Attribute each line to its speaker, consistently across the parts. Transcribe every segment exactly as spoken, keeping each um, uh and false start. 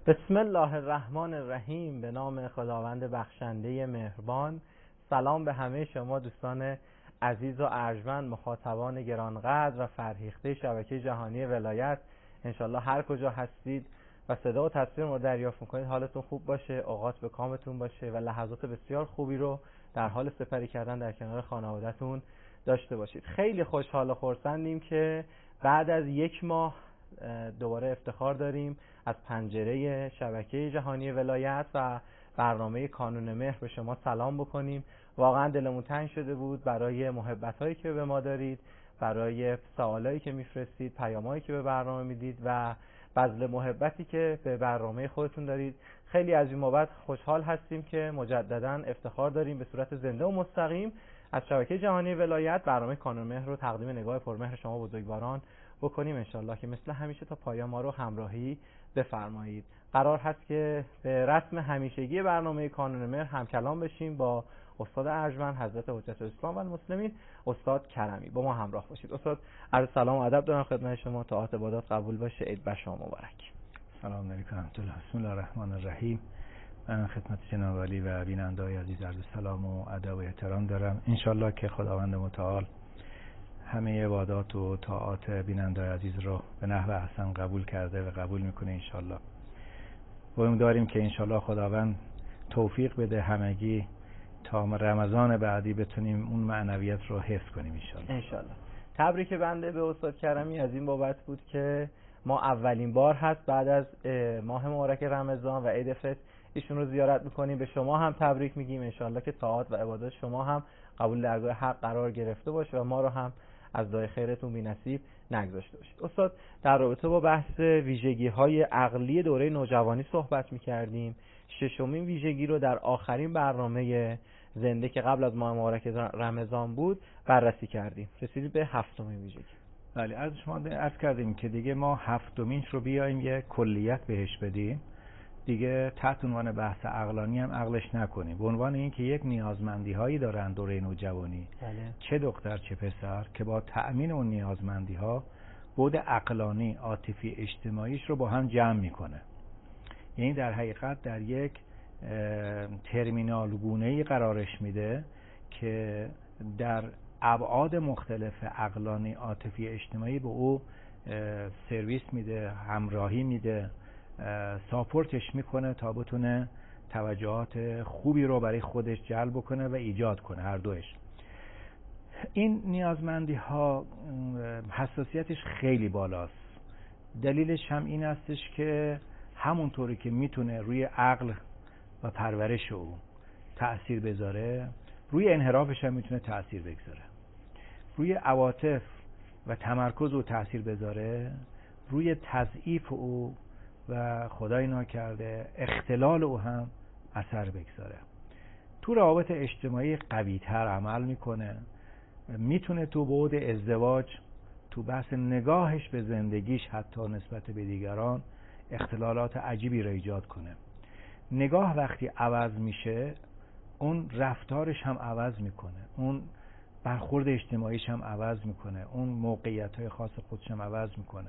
Speaker 1: بسم الله الرحمن الرحیم. به نام خداوند بخشنده مهربان. سلام به همه شما دوستان عزیز و ارجمند، مخاطبان گرانقدر و فرهیخته شبکه جهانی ولایت. انشالله هر کجا هستید و صدا و تصویر رو دریافت میکنید حالتون خوب باشه، اوقات به کامتون باشه و لحظات بسیار خوبی رو در حال سپری کردن در کنار خانواده‌تون داشته باشید. خیلی خوشحال و خرسندیم که بعد از یک ماه دوباره افتخار داریم از پنجره شبکه جهانی ولایت و برنامه کانون مهر به شما سلام بکنیم. واقعا دلمون تنگ شده بود برای محبتایی که به ما دارید، برای سوالایی که میفرستید، پیامایی که به برنامه میدید و بذل محبتی که به برنامه خودتون دارید. خیلی از این بابت خوشحال هستیم که مجددا افتخار داریم به صورت زنده و مستقیم از شبکه جهانی ولایت برنامه کانون مهر رو تقدیم نگاه پرمهر شما بزرگواران بکنیم. انشالله که مثل همیشه تا پایان ما رو همراهی بفرمایید. قرار هست که به رسم همیشگی برنامه کانون مهر همکلام بشیم با استاد ارجمند حضرت حجت الاسلام و المسلمین استاد کرمی. با ما همراه باشید. استاد عرض سلام و ادب دارم خدمت شما. طاعت عبادات قبول باشه. عید بر شما مبارک.
Speaker 2: سلام علیکم ورحمة الله. بسم الله الرحمن الرحیم. من خدمت جناب علی و بیننده‌های عزیز عرض سلام و ادب و احترام دارم. انشالله که خداوند متعال همه عبادات و طاعات بیننده‌های عزیز رو به نحو احسن قبول کرده و قبول میکنه انشالله. و امیدواریم که انشالله خداوند توفیق بده همگی تا رمضان بعدی بتونیم اون معنویت رو حفظ کنیم انشالله.
Speaker 1: انشالله. تبریک بنده به استاد کرمی از این بابت بود که ما اولین بار هست بعد از ماه مبارک رمضان و عید فطر ایشون رو زیارت میکنیم. به شما هم تبریک میگیم. انشالله که طاعات و عبادات شما هم قبول درگاه حق قرار گرفته باشه و ما رو هم از دای خیرتون بی نصیب نگذاشته باشید. استاد در رابطه با بحث ویژگی های عقلی دوره نوجوانی صحبت میکردیم. ششمین ویژگی رو در آخرین برنامه زنده که قبل از ماه مبارک رمضان بود بررسی کردیم. رسیدیم به هفتمین ویژگی.
Speaker 2: بله، از شما عرض کردیم که دیگه ما هفتمینش رو بیایم یه کلیت بهش بدیم، دیگه تحت عنوان بحث عقلانی هم عقلش نکنیم، به عنوان این که یک نیازمندی هایی دارن دوره نوجوانی،
Speaker 1: بله.
Speaker 2: چه دختر چه پسر، که با تأمین اون نیازمندی ها بود عقلانی، عاطفی، اجتماعیش رو با هم جمع میکنه. یعنی در حقیقت در یک ترمینال گونه‌ای قرارش میده که در ابعاد مختلف عقلانی، عاطفی، اجتماعی به او سرویس میده، همراهی میده، ساپورتش میکنه تا بتونه توجهات خوبی رو برای خودش جلب کنه و ایجاد کنه هر دوش. این نیازمندی ها حساسیتش خیلی بالاست. دلیلش هم این هستش که همونطوری که میتونه روی عقل و پرورش او تأثیر بذاره، روی انحرافش هم میتونه تأثیر بگذاره. روی عواطف و تمرکز او تأثیر بذاره، روی تضعیف او و خدای ناکرده اختلال او هم اثر بگذاره. تو روابط اجتماعی قوی تر عمل میکنه. میتونه تو بعد ازدواج، تو بحث نگاهش به زندگیش حتی نسبت به دیگران اختلالات عجیبی را ایجاد کنه. نگاه وقتی عوض میشه، اون رفتارش هم عوض میکنه، اون برخورد اجتماعیش هم عوض میکنه، اون موقعیت‌های خاص خودش هم عوض میکنه.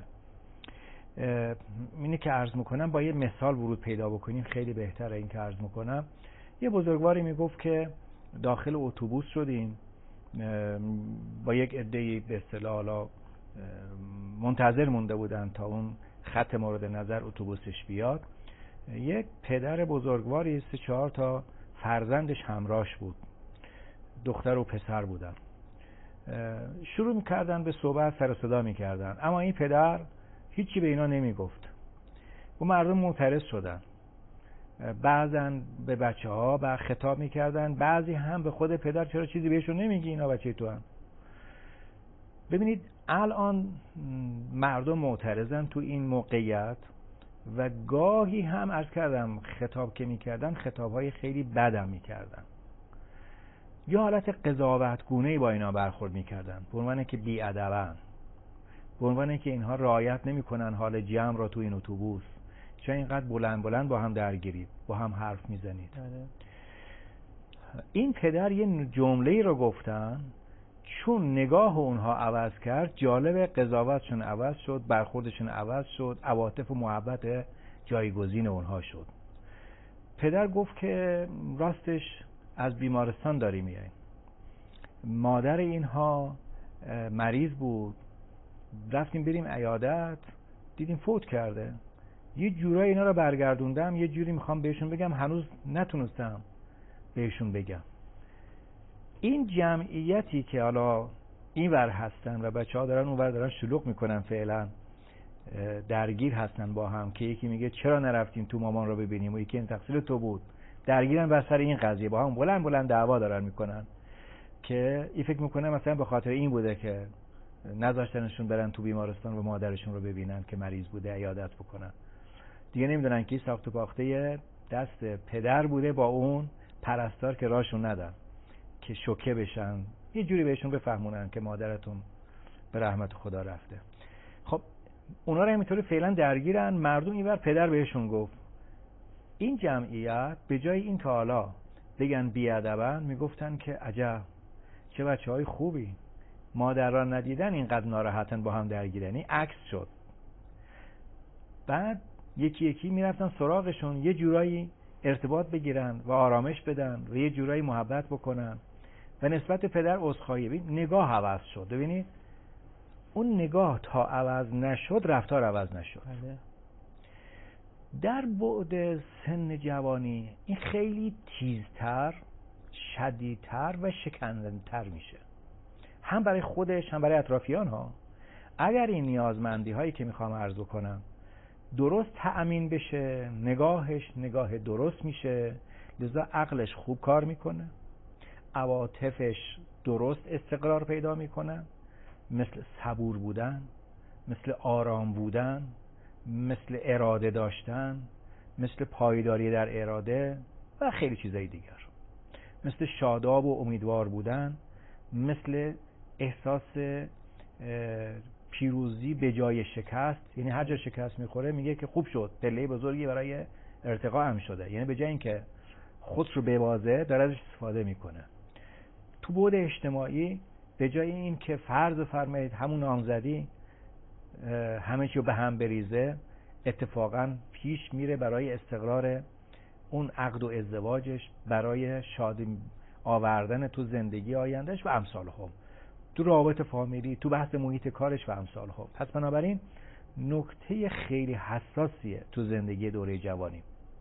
Speaker 2: اینی که عرض میکنم با یه مثال ورود پیدا بکنیم خیلی بهتره. این که عرض میکنم، یه بزرگواری میگفت که داخل اتوبوس شدیم با یک عده‌ای به اصطلاح منتظر مونده بودن تا اون خط مورد نظر اتوبوسش بیاد. یک پدر بزرگواری سه چهار تا فرزندش همراهش بود، دختر و پسر بودن. شروع میکردن به صحبت، سر صدا میکردن، اما این پدر هیچی به اینا نمیگفت. و مردم معترض شدن. بعضا به بچه ها با خطاب میکردن، بعضی هم به خود پدر، چرا چیزی بهشون نمیگی، اینا بچه تو هم. ببینید الان مردم معترضن تو این موقعیت و گاهی هم عرض کردم خطاب که میکردن خطابهای خیلی بدم میکردن، یا حالت قضاوتگونه‌ای با اینا برخورد میکردن، به عنوان که بی‌ادبن، به عنوان که اینها رعایت نمیکنن حال جمع را تو این اتوبوس، چرا اینقدر بلند بلند با هم درگیرید، با هم حرف میزنید. این پدر یه جمله‌ای رو گفتن، چون نگاه اونها عوض کرد، جالب، قضاوتشون عوض شد، برخوردشون عوض شد، عواطف و محبت جایگزین اونها شد. پدر گفت که راستش از بیمارستان داری میای. مادر اینها مریض بود، رفتیم بریم عیادت، دیدیم فوت کرده. یه جورایی اینا رو برگردوندم، یه جوری میخوام بهشون بگم، هنوز نتونستم بهشون بگم. این جمعیتی که حالا این ور هستن و بچه ها دارن اون ور دارن شلوغ میکنن، فعلا درگیر هستن با هم، که یکی میگه چرا نرفتیم تو مامان رو ببینیم و یکی این تقصیر تو بود، درگیرن بر سر این قضیه، با هم بلند بلند دعوا دارن میکنن که این فکر میکنه مثلا به خاطر این بوده که نذاشتنشون برن تو بیمارستان و مادرشون رو ببینن که مریض بوده، عیادت بکنن. دیگه نمیدونن که ساخت و پاخته دست پدر بوده با اون پرستار که راشون ندن که شوکه بشن، یه جوری بهشون بفهمونن که مادرتون به رحمت خدا رفته. خب اونا رو همینطوری فعلا درگیرن. مردم اینور پدر بهشون گفت، این جمعیت به جای این که حالا بگن بیادبن، میگفتن که عجب چه بچه های خوبی، مادر را ندیدن اینقدر ناراحتن با هم درگیرن. این عکس شد. بعد یکی یکی میرفتن سراغشون، یه جورایی ارتباط بگیرن و آرامش بدن و یه جورایی محبت بکنن و نسبت به پدر عذرخواهی. ببین نگاه عوض شد. ببینید اون نگاه تا عوض نشد رفتار عوض نشد. در بعد سن جوانی این خیلی تیزتر، شدیدتر و شکننده‌تر میشه، هم برای خودش هم برای اطرافیان ها. اگر این نیازمندی هایی که میخوام عرض کنم درست تأمین بشه، نگاهش نگاه درست میشه، لذا عقلش خوب کار میکنه، عواطفش درست استقرار پیدا میکنه، مثل صبور بودن، مثل آرام بودن، مثل اراده داشتن، مثل پایداری در اراده و خیلی چیزای دیگر، مثل شاداب و امیدوار بودن، مثل احساس پیروزی به جای شکست. یعنی هر جا شکست میخوره میگه که خوب شد، پله بزرگی برای ارتقا هم شده. یعنی به جای اینکه خود رو ببازه داره ازش استفاده میکنه. تو بعد اجتماعی به جای این که فرض فرمایید همون نامزدی همه چی رو به هم بریزه، اتفاقا پیش میره برای استقرار اون عقد و ازدواجش، برای شادی آوردن تو زندگی آیندهش و امثال هم، تو رابطه فامیلی، تو بحث محیط کارش و امثال هم. پس بنابراین نکته خیلی حساسیه تو زندگی دوره جوانی.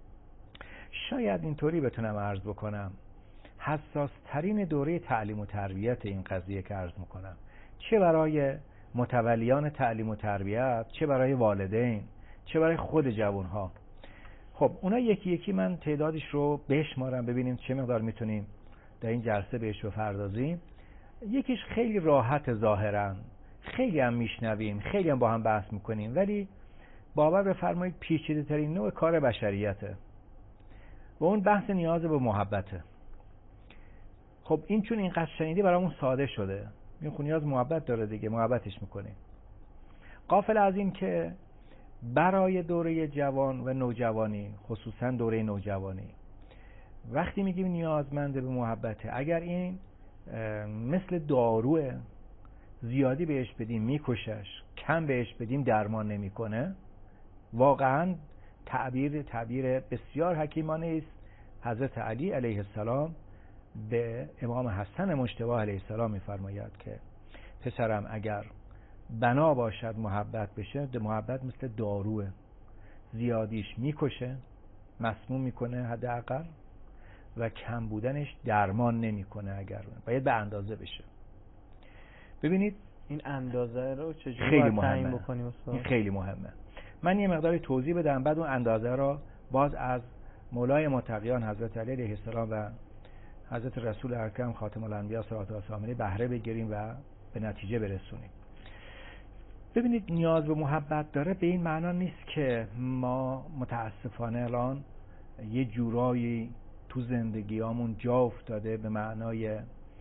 Speaker 2: شاید اینطوری بتونم عرض بکنم حساس ترین دوره تعلیم و تربیت این قضیه که عرض میکنم، چه برای متولیان تعلیم و تربیت، چه برای والدین، چه برای خود جوانها. خب اونا یکی یکی من تعدادش رو بشمارم ببینیم چه مقدار میتونیم در این جلسه بهش بپردازیم. یکیش خیلی راحت ظاهرا، خیلی هم میشنویم، خیلی هم با هم بحث میکنیم، ولی باور بفرمایید پیچیده ترین نوع کار بشریته و اون بحث نیاز به محبته. خب این چون اینقدر شنیدی برامون ساده شده، این خود نیاز محبت داره دیگه، محبتش میکنیم. غافل از این که برای دوره جوان و نوجوانی، خصوصا دوره نوجوانی، وقتی میگیم نیازمند به محبته، اگر این مثل داروه، زیادی بهش بدیم میکشش، کم بهش بدیم درمان نمیکنه. واقعا تعبیر تعبیر بسیار حکیمانه است. حضرت علی علیه السلام به امام حسن مجتبی علیه السلام میفرماید که پسرم اگر بنا باشد محبت بشه، محبت مثل داروه، زیادیش میکشه، مسموم میکنه حداقل، و کم بودنش درمان نمیکنه. اگر باید به اندازه بشه. ببینید
Speaker 1: این اندازه رو چجوری
Speaker 2: خیلی
Speaker 1: باید تعیین
Speaker 2: مهمه.
Speaker 1: بکنیم استاد؟
Speaker 2: این خیلی مهمه. من یه مقداری توضیح بدم، بعد اون اندازه رو باز از مولای متقیان حضرت علی علیه السلام و حضرت رسول اکرم خاتم الانبیا صلوات الله علیه بهره بگیریم و به نتیجه برسونیم. ببینید نیاز به محبت داره به این معنا نیست که ما متاسفانه الان یه جورایی تو زندگیامون جا افتاده به معنای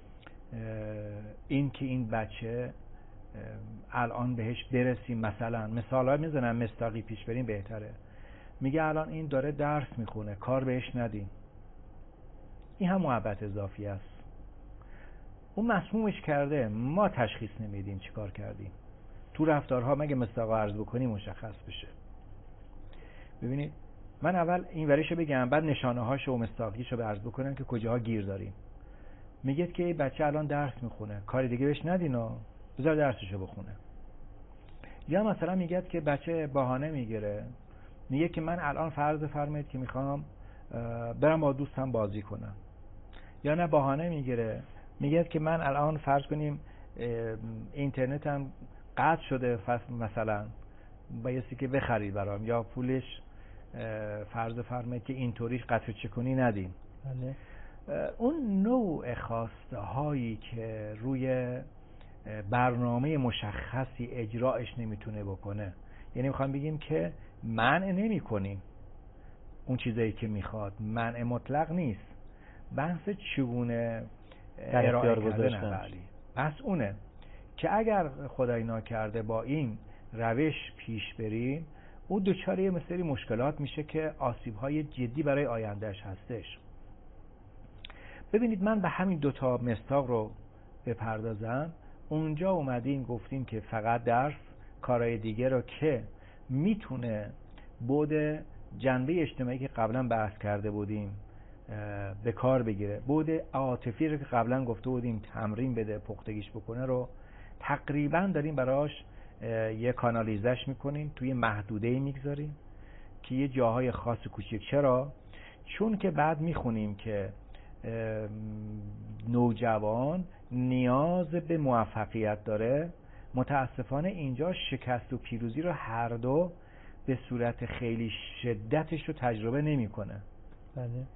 Speaker 2: این که این بچه الان بهش برسیم. مثلا مثال ها میزنم مستاقی پیش بریم بهتره. میگه الان این داره درس میخونه، کار بهش ندیم. این هم محبت اضافی است. اون مسمومش کرده، ما تشخیص نمیدیم چی کار کردیم. تو رفتارها مگه مستاقا عرض بکنی مشخص بشه. ببینید من اول این وریشو بگم، بعد نشانه هاشو و مصداقیشو به عرض بکنم که کجاها گیر داریم. میگید که این بچه الان درس میخونه، کاری دیگه بهش ندینا، بذار درسشو بخونه. یا مثلا میگید که بچه بهانه میگیره، میگه که من الان فرض فرمایید که میخوام برم با دوستم بازی کنم. یا نه بهانه میگیره، میگه که من الان فرض کنیم اینترنتم قطع شده مثلا، بایستی که بخری برام، یا پولش فرض فرمایید که اینطوری قطع چکونی ندیم.
Speaker 1: بله.
Speaker 2: اون نوع خواسته هایی که روی برنامه مشخصی اجراش نمیتونه بکنه، یعنی میخوام بگیم که منع نمی کنیم اون چیزایی که میخواد، منع مطلق نیست، بحث چگونه ارائه کردن عملی پس اونه که اگر خدای ناکرده با این روش پیش بریم، او دچار یه سری مشکلات میشه که آسیب‌های جدی برای آیندهش هستش. ببینید من به همین دوتا مصداق رو بپردازم. اونجا اومدیم گفتیم که فقط درس، کارهای دیگه رو که میتونه بعد جنبه اجتماعی که قبلا بحث کرده بودیم به کار بگیره، بعد عاطفی رو که قبلا گفته بودیم تمرین بده، پختگیش بکنه، رو تقریبا داریم براش یه کانالیزش میکنیم، توی محدوده‌ای میگذاریم که یه جاهای خاص کوچیک. چرا؟ چون که بعد میخونیم که نوجوان نیاز به موفقیت داره، متاسفانه اینجا شکست و پیروزی رو هر دو به صورت خیلی شدتش رو تجربه نمیکنه.
Speaker 1: بله.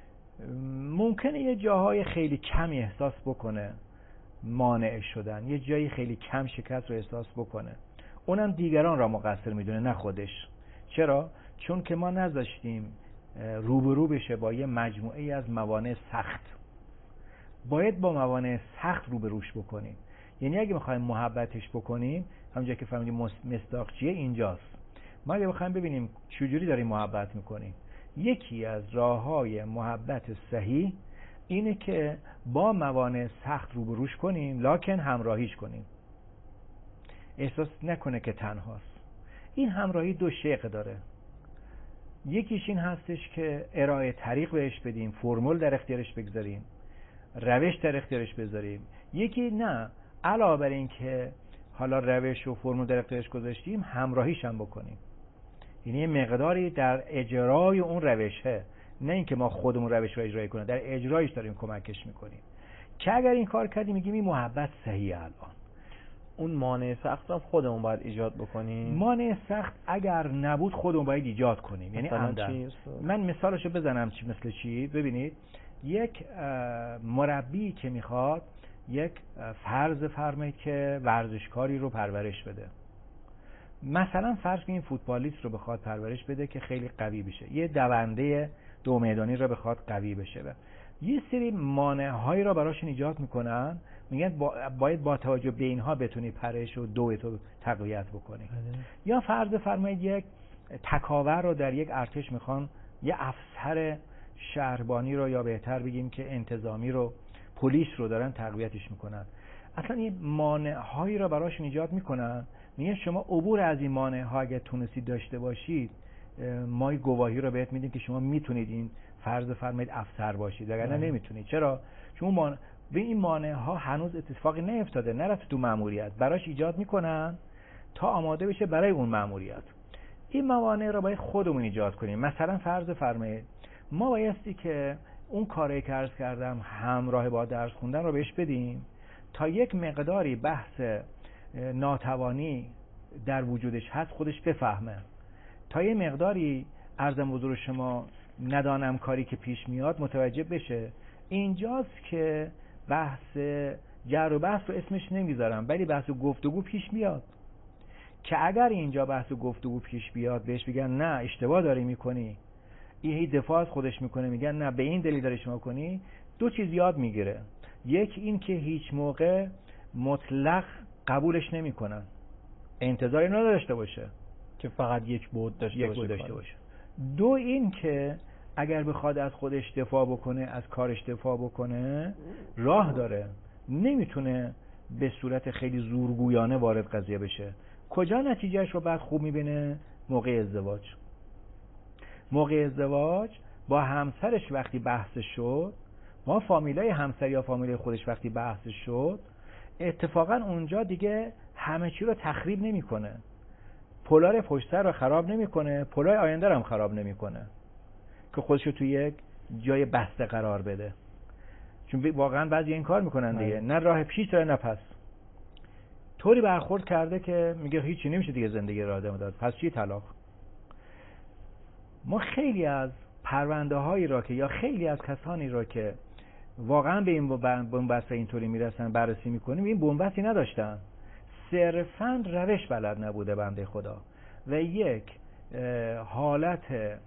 Speaker 2: ممکنه یه جاهای خیلی کمی احساس بکنه مانع شدن، یه جایی خیلی کم شکست رو احساس بکنه، اونم دیگران را مقصر میدونه نه خودش. چرا؟ چون که ما نذاشتیم روبرو بشه با یه مجموعه از موانع سخت. باید با موانع سخت روبروش بکنیم. یعنی اگه میخوایم محبتش بکنیم، همونجا که فهمیدیم مصداق چیه اینجاست. ما اگه بخوایم ببینیم چجوری داریم محبت میکنیم، یکی از راههای محبت صحیح اینه که با موانع سخت روبروش کنیم، لکن همراهیش کنیم، احساس نکنه که تنهاست. این همراهی دو شق داره. یکیش این هستش که ارائه طریق بهش بدیم، فرمول در اختیارش بگذاریم، روش در اختیارش بذاریم. یکی نه، علاوه بر این که حالا روش و فرمول در اختیارش گذاشتیم، همراهیش هم بکنیم. یعنی یه مقداری در اجرای اون روشه، نه اینکه ما خودمون روش رو اجرای کنیم، در اجرایش داریم کمکش میکنیم. که اگر این کار کردیم میگیم این محبت صحیحه. الان
Speaker 1: اون مانع سخت رو خودمون باید ایجاد بکنیم.
Speaker 2: مانع سخت اگر نبود خودمون باید ایجاد کنیم. یعنی عمدن. من مثالشو بزنم چی مثل چی. ببینید یک مربی که میخواد یک فرض فرمایید که ورزشکاری رو پرورش بده، مثلا فرض کنیم فوتبالیست رو بخواد پرورش بده که خیلی قوی بشه، یه دونده دو میدانی رو بخواد قوی بشه، یه سری مانع‌هایی رو براشون ایجاد میکنن، میگن باید با توجه به اینها بتونی پرش و دو تو تقویت بکنی. یا فرض فرمایید یک تکاور رو در یک ارتش میخوان، یه افسر شهربانی رو یا بهتر بگیم که انتظامی رو، پلیس رو دارن تقویتش میکنن. اصلا این مانع‌هایی رو براشون ایجاد میکنن، میگن شما عبور از این مانع‌ها اگه تونستید داشته باشید، ما گواهی رو بهت میدیم که شما میتونید این فرض فرمایید افسر باشید، وگرنه نمیتونید. چرا؟ چون مان... به این مانع‌ها هنوز اتفاقی نیفتاده، نرفته تو مأموریت، براش ایجاد میکنن تا آماده بشه برای اون مأموریت. این موانع رو باید خودمون ایجاد کنیم. مثلا فرض فرمایید ما بایستی که اون کاری که عرض کردم همراه با درس خوندن رو بهش بدیم تا یک مقداری بحث ناتوانی در وجودش هست خودش بفهمه، تا یه مقداری عرضم حضور شما ندانم کاری که پیش میاد متوجه بشه. اینجاست که بحث جر و بحث رو اسمش نمیذارم، ولی بحث و گفتگو پیش میاد که اگر اینجا بحث و گفتگو پیش بیاد بهش بگن نه اشتباه داری میکنی، این دفاع از خودش میکنه، میگن نه به این دلیل داری شما کنی، دو چیز یاد میگیره. یک این که هیچ موقع مطلق قبولش نمیکنن، انتظاری نداشته باشه
Speaker 1: که فقط یک بود داشته
Speaker 2: یک
Speaker 1: باشه,
Speaker 2: بود داشته باشه. دو این که اگر بخواد از خودش دفاع بکنه، از کارش دفاع بکنه، راه داره، نمیتونه به صورت خیلی زورگویانه وارد قضیه بشه. کجا نتیجهش رو بعد خوب میبینه؟ موقع ازدواج. موقع ازدواج با همسرش وقتی بحثش شد، ما فامیلای همسر یا فامیلای خودش وقتی بحثش شد، اتفاقا اونجا دیگه همه چی رو تخریب نمیکنه، پولار پشت سر رو خراب نمیکنه، پولای آینده رو هم خراب نمیکنه که خودش رو توی یک جای بسته قرار بده. چون واقعا بعضی این کار میکنن دیگه، نه راه پیش داره نه پس. طوری برخورد کرده که میگه هیچی نمیشه دیگه زندگی را ادامه داد، پس چی طلاق؟ ما خیلی از پرونده هایی را که یا خیلی از کسانی را که واقعا به این بنبست اینطوری میرسن بررسی میکنیم، این بنبستی نداشتن، صرفاً روش بلد نبوده بنده خدا و یک حالت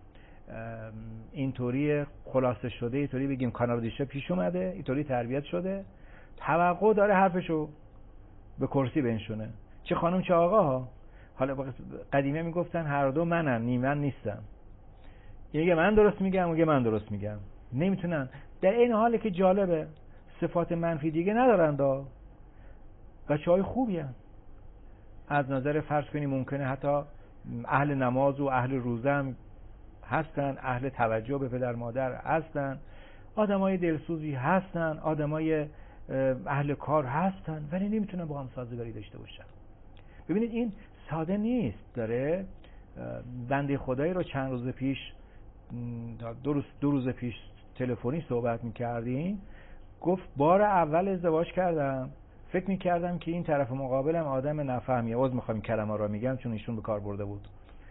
Speaker 2: اینطوری خلاصه شده، اینطوری بگیم کاناردیشه پیش اومده، اینطوری تربیت شده، توقع داره حرفشو به کرسی بنشونه، چه خانم چه آقا ها. حالا قدیمه میگفتن هر دو منن، نیم من نیستم، میگه من درست میگم، میگه من درست میگم، نمیتونن. در این حالی که جالبه صفات منفی دیگه ندارن، دا بچه‌های خوبی هستن از نظر فرض کنیم، ممکنه حتی اهل نماز و اهل روزه هم هستن، اهل توجه به پدر مادر هستن، آدمای دلسوزی هستن، آدمای اهل کار هستن، ولی نمیتونن با هم سازگاری داشته باشن. ببینید این ساده نیست. داره بنده خدایی رو چند روز پیش دو روز دو روز پیش تلفنی صحبت می‌کردیم، گفت بار اول ازدواج کردم فکر می‌کردم که این طرف مقابلم آدم نفهمیه، عذر می‌خوام کلمه رو میگم چون ایشون به کار برده بود،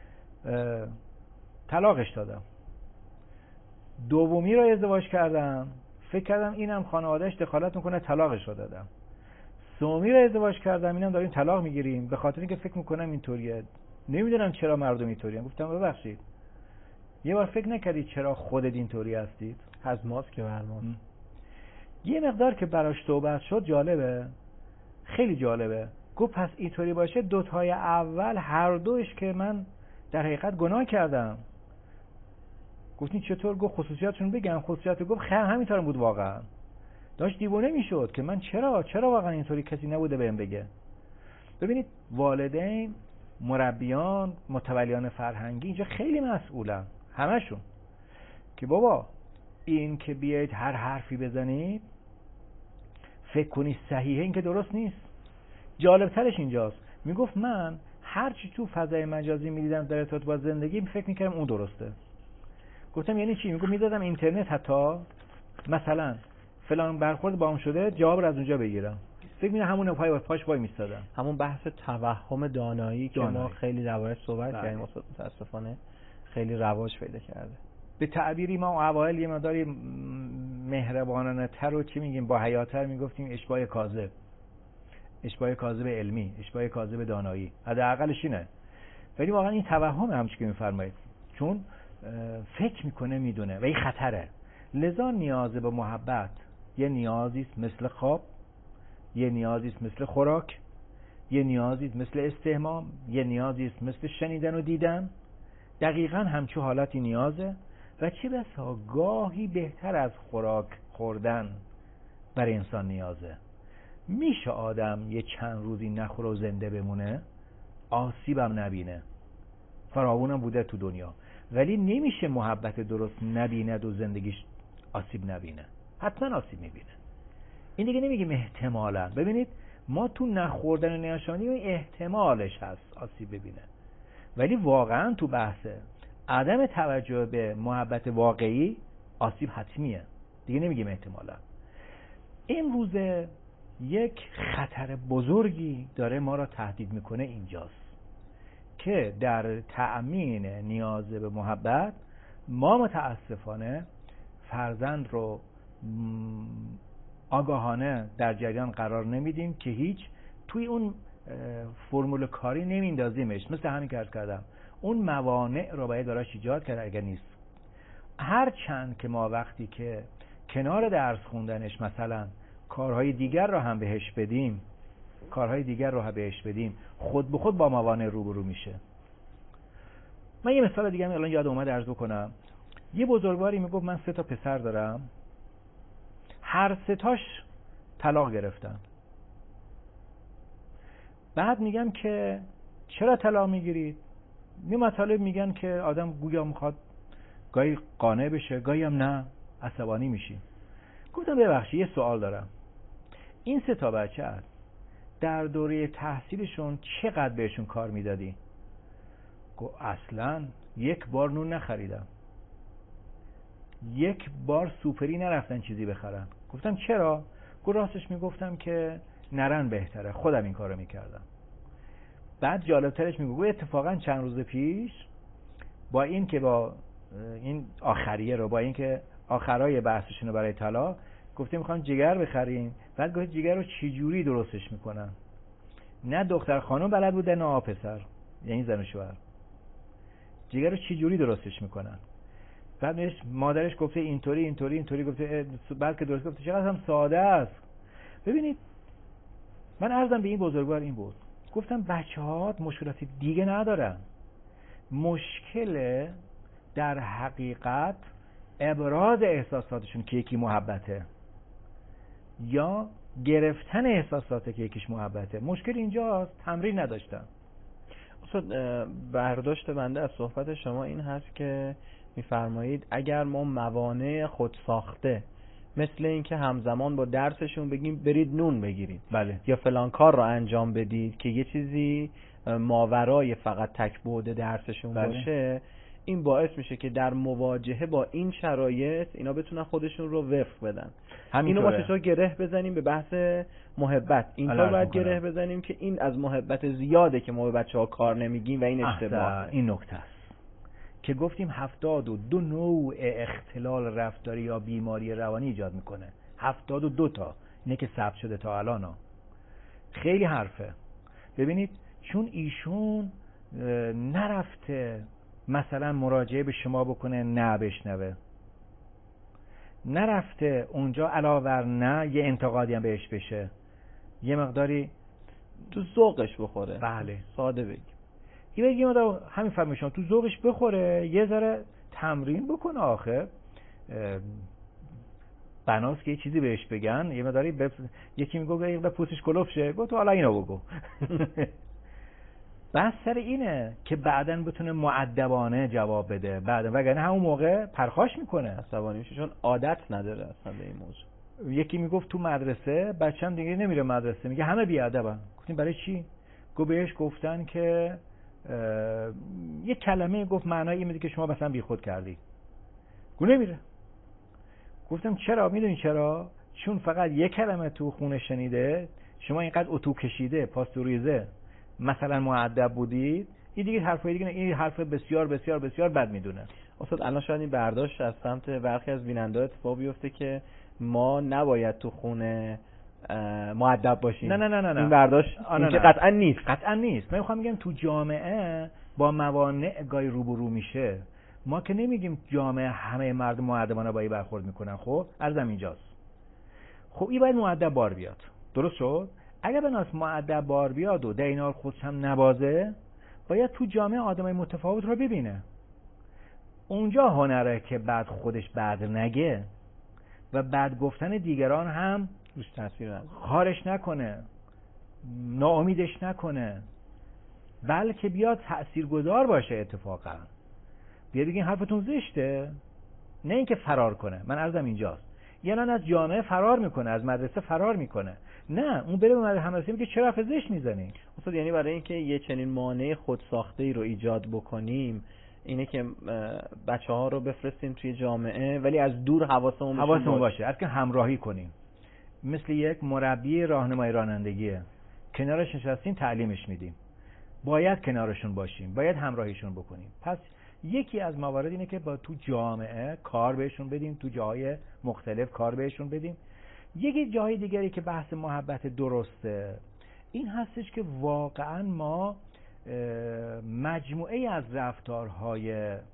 Speaker 2: طلاقش دادم. دومی رو ازدواج کردم فکر کردم اینم خانواده‌اش دخالت میکنه، طلاقش رو دادم. سومی رو ازدواج کردم اینم داریم طلاق میگیریم، به خاطر اینکه فکر میکنم اینطوریه. نمیدونم چرا مردم اینطوریه. گفتم ببخشید، یه بار فکر نکردید چرا خودت اینطوری هستید؟
Speaker 1: از ماست که بر ماست.
Speaker 2: یه مقدار که براش توبه شد، جالبه، خیلی جالبه. گفت پس اینطوری باشه دوتای اول هر دوش که من در حقیقت گناه کردم. گفتین چطور؟ گفت خصوصیاتشون بگم. خصوصیات گفت خیلی همینطور بود، واقعا داشت دیوونه میشد که من چرا چرا واقعا اینطوری کسی نبوده بهم بگه. ببینید والدین، مربیان، متولیان فرهنگی اینجا خیلی مسئولن، همشون، که بابا این که بیایید هر حرفی بزنید فکر کنی صحیحه، این که درست نیست. جالب ترش اینجاست، میگفت من هر چی تو فضای مجازی میدیدم در ارتباط با زندگی فکر میکردم اون درسته. گفتم یعنی چی؟ میگفت میدادم اینترنت حتی مثلا فلان برخورد با هم شده جواب رو از اونجا بگیرم، فکر می‌کنم همون پای پاش وای میستادم.
Speaker 1: همون بحث توهم دانایی که
Speaker 2: دانایی.
Speaker 1: ما خیلی دربارش صحبت کردیم، متأسفانه خیلی رواج پیدا کرده.
Speaker 2: به تعبیری ما اوایل یه مقداری مهربانانه تر و چی میگیم با حیاتر میگفتیم اشباع کاذب، اشباع کاذب علمی، اشباع کاذب دانایی، حداقلش اینه. ولی واقعا این توهم همچی که میفرمایید، چون فکر میکنه میدونه و این خطره. لذا نیاز به محبت یه نیازی است مثل خواب، یه نیازی است مثل خوراک، یه نیازی است مثل استحمام، یه نیازی است مثل شنیدن و دیدن. دقیقاً همچون حالتی نیازه و چه بسا گاهی بهتر از خوراک خوردن برای انسان نیازه. میشه آدم یه چند روزی نخوره و زنده بمونه، آسیبم نبینه، فراوونم بوده تو دنیا، ولی نمیشه محبت درست نبیند و زندگیش آسیب نبینه. حتما آسیب میبینه. این دیگه نمیگیم احتمالاً. ببینید ما تو نخوردن و نشانی احتمالش هست آسیب ببینه، ولی واقعا تو بحث عدم توجه به محبت واقعی آسیب حتمیه. دیگه نمیگیم احتمالاً. امروز یک خطر بزرگی داره ما را تهدید میکنه، اینجاست که در تأمین نیاز به محبت ما متاسفانه فرزند رو آگاهانه در جریان قرار نمیدیم که هیچ توی اون فرمول کاری نمیندازیمش. مثل همین که عرض کردم، اون موانع رو باید براش ایجاد کرد اگر نیست. هر چند که ما وقتی که کنار درس خوندنش مثلا کارهای دیگر رو هم بهش بدیم کارهای دیگر رو هم بهش بدیم خود به خود با موانع روبرو میشه. من یه مثال دیگه الان یاد اومد عرض بکنم. یه بزرگواری میگفت من سه تا پسر دارم، هر سه تاش طلاق گرفتن. بعد میگم که چرا طلاق میگیرید؟ می مطالب میگن که آدم گویا میخواد گاهی قانع بشه، گاهی هم نه، عصبانی میشی. گفتم ببخشید یه سوال دارم، این سه تا بچه هست در دوره تحصیلشون چقدر بهشون کار میدادی؟ گفت اصلا یک بار نون نخریدم، یک بار سوپری نرفتن چیزی بخرن. گفتم چرا؟ گفت راستش میگفتم که نرن بهتره، خودم این کارو میکردم. بعد جالبترش میگو اتفاقا چند روز پیش با این که با این آخریه رو با این که آخرای بحثشون برای طلا گفتیم میخوام جگر بخریم، بعد گفت جگر رو چی جوری درستش میکنن؟ نه دختر خانم بلد بوده نه پسر، یعنی زن و شوهر. جگر رو چی جوری درستش میکنن؟ بعد مادرش گفته اینطوری اینطوری اینطوری، گفته بعد که درست گفته چقدر هم ساده است. ببینید من عرضم به این بزرگوار این بود، گفتم بچه‌ها مشکلات دیگه ندارن، مشکل در حقیقت ابراز احساساتشون که یکی محبته یا گرفتن احساساته که یکیش محبته. مشکل اینجاست، تمرین نداشتن.
Speaker 1: استاد برداشت بنده از صحبت شما این هست که میفرمایید اگر ما موانع خود ساخته مثل این که همزمان با درسشون بگیم برید نون بگیرید،
Speaker 2: بله،
Speaker 1: یا فلان کار را انجام بدید که یه چیزی ماورای فقط تک بعد درسشون
Speaker 2: بله.
Speaker 1: باشه، این باعث میشه که در مواجهه با این شرایط اینا بتونن خودشون رو وفق بدن. اینو ما چطور گره بزنیم به بحث محبت؟ اینطور باید گره بزنیم که این از محبت زیاده که ما به بچه‌ها کار نمیگیم و این اشتباهه.
Speaker 2: این نکته است که گفتیم هفتاد و دو نوع اختلال رفتاری یا بیماری روانی ایجاد میکنه. هفتاد و دو تا اینه که ثبت شده تا الان ها. خیلی حرفه. ببینید چون ایشون نرفته مثلا مراجعه به شما بکنه نه بشنوه، نرفته اونجا علاوه بر نه یه انتقادی هم بهش بشه، یه مقداری
Speaker 1: تو ذوقش بخوره.
Speaker 2: بله،
Speaker 1: ساده بگیم
Speaker 2: یه بگیم آدم همین فرمایشون تو ذوقش بخوره، یه ذره تمرین بکنه. آخه بناست که یه چیزی بهش بگن یه مقداری بف... یکی میگه یه پوستش کلوف شه، گفت تو حالا اینو بگو. بس سر اینه که بعداً بتونه مؤدبانه جواب بده، بعد وگرنه همون موقع پرخاش میکنه،
Speaker 1: عصبانی میشه چون عادت نداره اصلا به این موضوع.
Speaker 2: یکی میگفت تو مدرسه بچه‌م دیگه نمیره مدرسه، میگه همه بیادبن. گفتیم برای چی؟ گفت بهش گفتن که یه کلمه گفت معنای این میده که شما مثلا بیخود کردی. گفت نمیره. گفتم چرا؟ میدونی چرا؟ چون فقط یه کلمه تو خونه شنیده، شما اینقدر اتو کشیده پاستوریزه مثلا مؤدب بودید، این دیگه حرفای دیگه این حرف بسیار بسیار بسیار بد میدونه.
Speaker 1: استاد الان شاید این برداشت از سمت برخی از بیننده‌ها اتفاق بیفته که ما نباید تو خونه مؤدب باشیم.
Speaker 2: نه نه نه نه
Speaker 1: این برداشت این که قطعا نیست.
Speaker 2: قطعا نیست. من میخوام بگم تو جامعه با موانع گاهی روبرو میشه. ما که نمیگیم جامعه همه مردم مؤدبانه با این برخورد میکنن. خب عرضم اینجاست. خب این باید مؤدب بار بیاد. درست شد؟ اگر بناس مؤدب بار بیاد و در این حال خودش هم نبازه، باید تو جامعه آدمای متفاوت رو ببینه. اونجا هنره که بعد خودش بعد نگه و بعد گفتن دیگران هم
Speaker 1: روش تاثیر نذاره،
Speaker 2: خارش نکنه، ناامیدش نکنه، بلکه بیاد تاثیرگذار باشه. اتفاقا بیاد بگین حرفتون زشته، نه اینکه فرار کنه. من عرضم اینجاست، یعنی از جامعه فرار میکنه، از مدرسه فرار میکنه، نه اون بره به مدرسه میگه چرا حرف زشت میزنی.
Speaker 1: اصلا یعنی برای اینکه یه چنین مانع خودساخته‌ای رو ایجاد بکنیم اینه که بچه‌ها رو بفرستیم توی جامعه ولی از دور حواسمون
Speaker 2: حواسمون باشه، از که همراهی کنیم. مثل یک مربی راهنمای رانندگیه، کنارش نشستیم تعلیمش میدیم، باید کنارشون باشیم، باید همراهیشون بکنیم. پس یکی از موارد اینه که با تو جامعه کار بهشون بدیم، تو جاهای مختلف کار بهشون بدیم. یکی جای دیگری که بحث محبت درسته این هستش که واقعا ما مجموعه از رفتارهای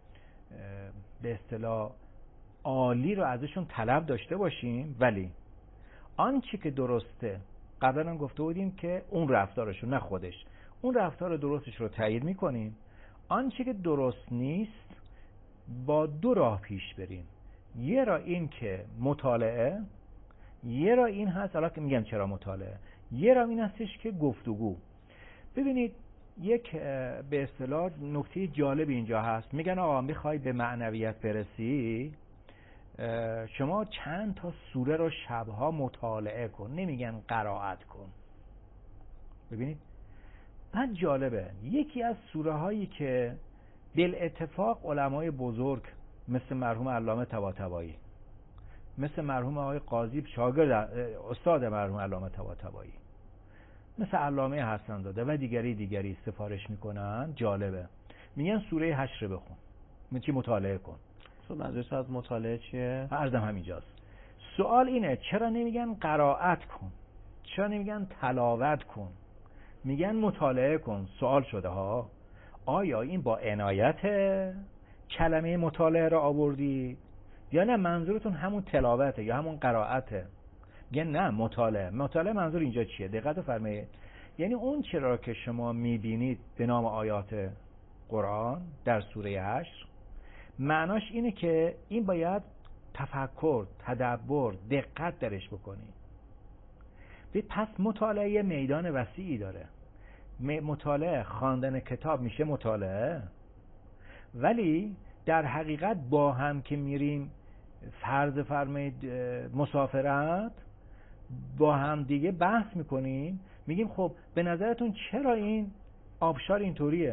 Speaker 2: به اصطلاح عالی رو ازشون طلب داشته باشیم، ولی آنچه که درسته قبلا هم گفته بودیم که اون رفتارشون، نه خودش، اون رفتار درستش رو تایید میکنیم. آنچه که درست نیست با دو راه پیش بریم. یه راه این که مطالعه، یه راه این هست، حالا که میگم چرا مطالعه، یه راه این هستش که گفتگو. ببینید یک به اصطلاح نکته جالب اینجا هست. میگن آقا میخوای به معنویت برسی، شما چند تا سوره رو شبها مطالعه کن، نمیگن قرائت کن. ببینید بعد جالبه، یکی از سوره هایی که بالاتفاق علمای بزرگ مثل مرحوم علامه طباطبایی، مثل مرحوم آقای قاضی شاگرد استاد مرحوم علامه طباطبایی، مثل علامه حسن زاده و دیگری دیگری سفارش میکنن، جالبه، میگن سوره حشر بخون، من چی مطالعه کن.
Speaker 1: منظورش از مطالعه چیه؟
Speaker 2: عرضم همینجاست. سوال اینه چرا نمیگن قرائت کن، چرا نمیگن تلاوت کن، میگن مطالعه کن. سوال شده ها، آیا این با عنایت کلمه مطالعه را آوردی یا نه منظورتون همون تلاوته یا همون قرائته؟ میگن نه مطالعه. مطالعه منظور اینجا چیه؟ دقت فرمایید. یعنی اون چرا که شما میبینید به نام آیات قرآن در سوره حشر، معناش اینه که این باید تفکر، تدبر، دقت درش بکنی. پس مطالعه میدان وسیعی داره. مطالعه خواندن کتاب میشه مطالعه، ولی در حقیقت با هم که میریم فرض فرمایید مسافرت، با هم دیگه بحث میکنیم، میگیم خب به نظرتون چرا این آبشار اینطوریه؟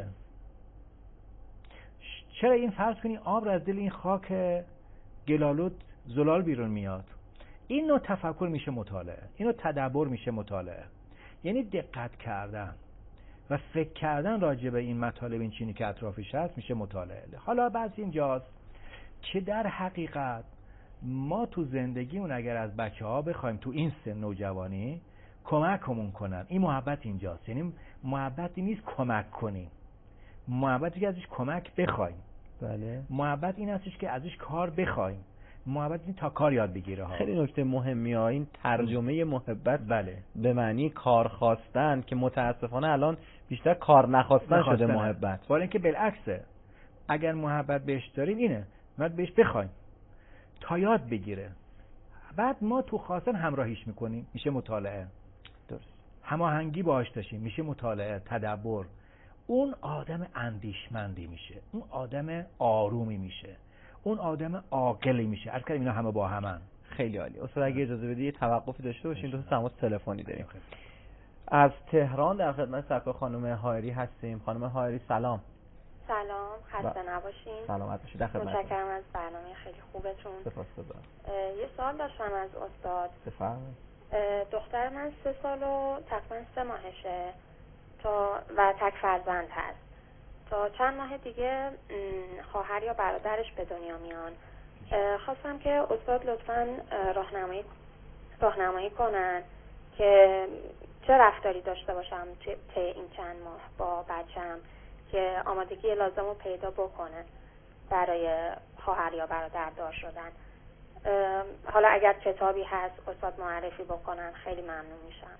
Speaker 2: چرا این فرض کنی آب را از دل این خاک گلالود زلال بیرون میاد؟ این نوع تفکر میشه مطالعه، این نوع تدبر میشه مطالعه. یعنی دقت کردن و فکر کردن راجع به این مطالب، این چینی که اطرافش هست، میشه مطالعه. حالا بحث اینجاست که در حقیقت ما تو زندگیمون اگر از بچه ها بخوایم تو این سن نوجوانی کمکمون کنن، این محبت اینجاست. یعنی محبتی نیست کمک کنیم، محبتی که ازش کمک بخوایم.
Speaker 1: بله.
Speaker 2: محبت این هستش که ازش کار بخوایم. محبت این تا کار یاد بگیره ها.
Speaker 1: خیلی نکته مهمی ها این ترجمه محبت.
Speaker 2: بله.
Speaker 1: به معنی کار خواستن که متاسفانه الان بیشتر کار نخواستن شده محبت.
Speaker 2: ولی اینکه بالعکسه، اگر محبت بهش داریم اینه باید بهش بخوایم تا یاد بگیره. بعد ما تو خواستن همراهیش میکنیم، میشه مطالعه.
Speaker 1: درست.
Speaker 2: هماهنگی باهاش داشتیم، میشه مطالعه، تدبر. اون آدم اندیشمندی میشه، اون آدم آرومی میشه، اون آدم عاقلی میشه. عرض کردم اینا همه با همن.
Speaker 1: خیلی عالی. استاد اگه اجازه بدید یه توقفی داشته باشیم، دو تا تماس تلفنی داریم. از تهران در خدمت سرکار خانم هایری هستیم. خانم هایری سلام.
Speaker 3: سلام، خسته نباشین.
Speaker 1: سلامت باشید. در خدمت.
Speaker 3: متشکرم از برنامه خیلی خوبتون.
Speaker 1: سپاسگزارم.
Speaker 3: یه سوال داشتم از استاد.
Speaker 1: بفرمایید.
Speaker 3: دختر من سه سال و تقریبا سه ماهشه تا و تک فرزند هست. تا چند ماه دیگه خواهر یا برادرش به دنیا میان. خواستم که استاد لطفاً راهنمایی راهنمایی کنن که چه رفتاری داشته باشم طی این چند ماه با بچه‌م که آمادگی لازم رو پیدا بکنه برای خواهر یا برادر دار شدن. حالا اگر کتابی هست استاد معرفی بکنن خیلی ممنون میشم.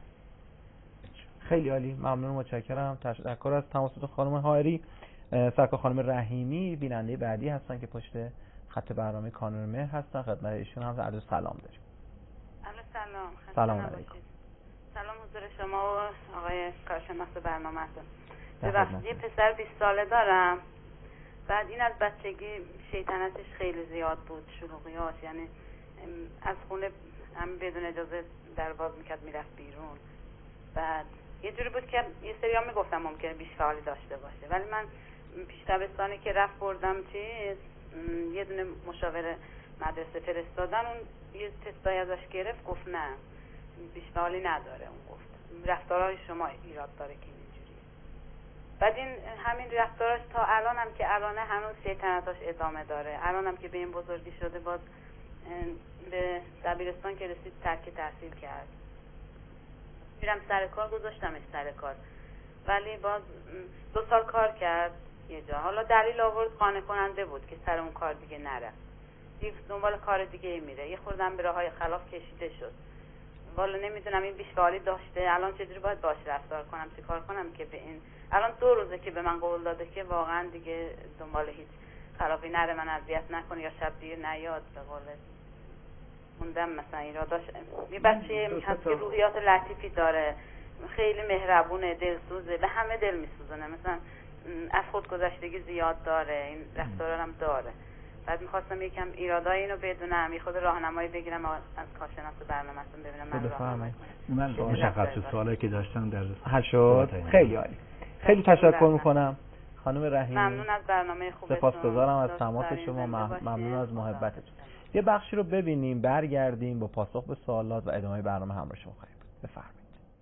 Speaker 1: خیلی عالی، ممنون، متشکرم. تشکر از تماساتون خانم هایری. سرکار خانم رحیمی بیننده بعدی هستن که پشت خط برنامه کانون مهر هستن. خدمت ایشون هم عرض سلام داریم.
Speaker 4: سلام.
Speaker 1: سلام علیکم.
Speaker 4: سلام حضور شما و آقای کارشناس برنامه‌تون. ببخشید یه پسر بیست ساله دارم. بعد این از بچگی شیطنتش خیلی زیاد بود، شلوغیاش، یعنی از خونه هم بدون اجازه در باز میکرد میرفت بیرون. بعد یه جوری بود که یه سریا میگفتم ممکنه بیش فعالی داشته باشه، ولی من پیش دبستانی که رفت بردم چیز یه دونه مشاور مدرسه فرستادن، اون یه تستای ازش گرفت، گفت نه بیش فعالی نداره. اون گفت رفتارهای شما ایراد داره که اینجوریه. بعد این همین رفتاراش تا الان هم که الان هنوز شیطنتاش ادامه داره. الان هم که به این بزرگی شده باز به دبیرستان که رسید ترک تحصیل کرد. میرم سر کار، گذاشتمش سر کار، ولی باز دو سال کار کرد یه جا. حالا دلیل آورد قانع کننده بود که سر اون کار دیگه نره، دیگه دنبال کار دیگه میره. یه خوردم به راههای خلاف کشیده شد. والا نمیدونم این بیش فعالی داشته، الان چجوری باید باش رفتار کنم، چی کار کنم که به این الان دو روزه که به من قول داده که واقعا دیگه دنبال هیچ خلافی نره، من اذیت نکنه یا شب دیر نیاد. به قول موندم مثلا ایراداش یه بچه هست که روحیات لطیفی داره، خیلی مهربونه، دلسوزه، به همه دل میسوزونه، مثلا از خودگذشتگی زیاد داره، این رفتارا هم داره. بعد میخواستم یکم ایرادای اینو بدونم، یه خود راهنمایی بگیرم از کارشناس برنامه‌تون ببینم من راهنمایی کنم.
Speaker 2: من مشخص سوالی که داشتم در
Speaker 1: حل شد. خیلی عالی. خیلی تشکر میکنم خانم رحیم.
Speaker 4: ممنون از برنامه خوبتون.
Speaker 1: سپاسگزارم از تماس شما، ممنون از محبتتون. یه بخشی رو ببینیم، برگردیم با پاسخ به سوالات و ادامه برنامه همراه شما خواهیم بود. بفرمایید.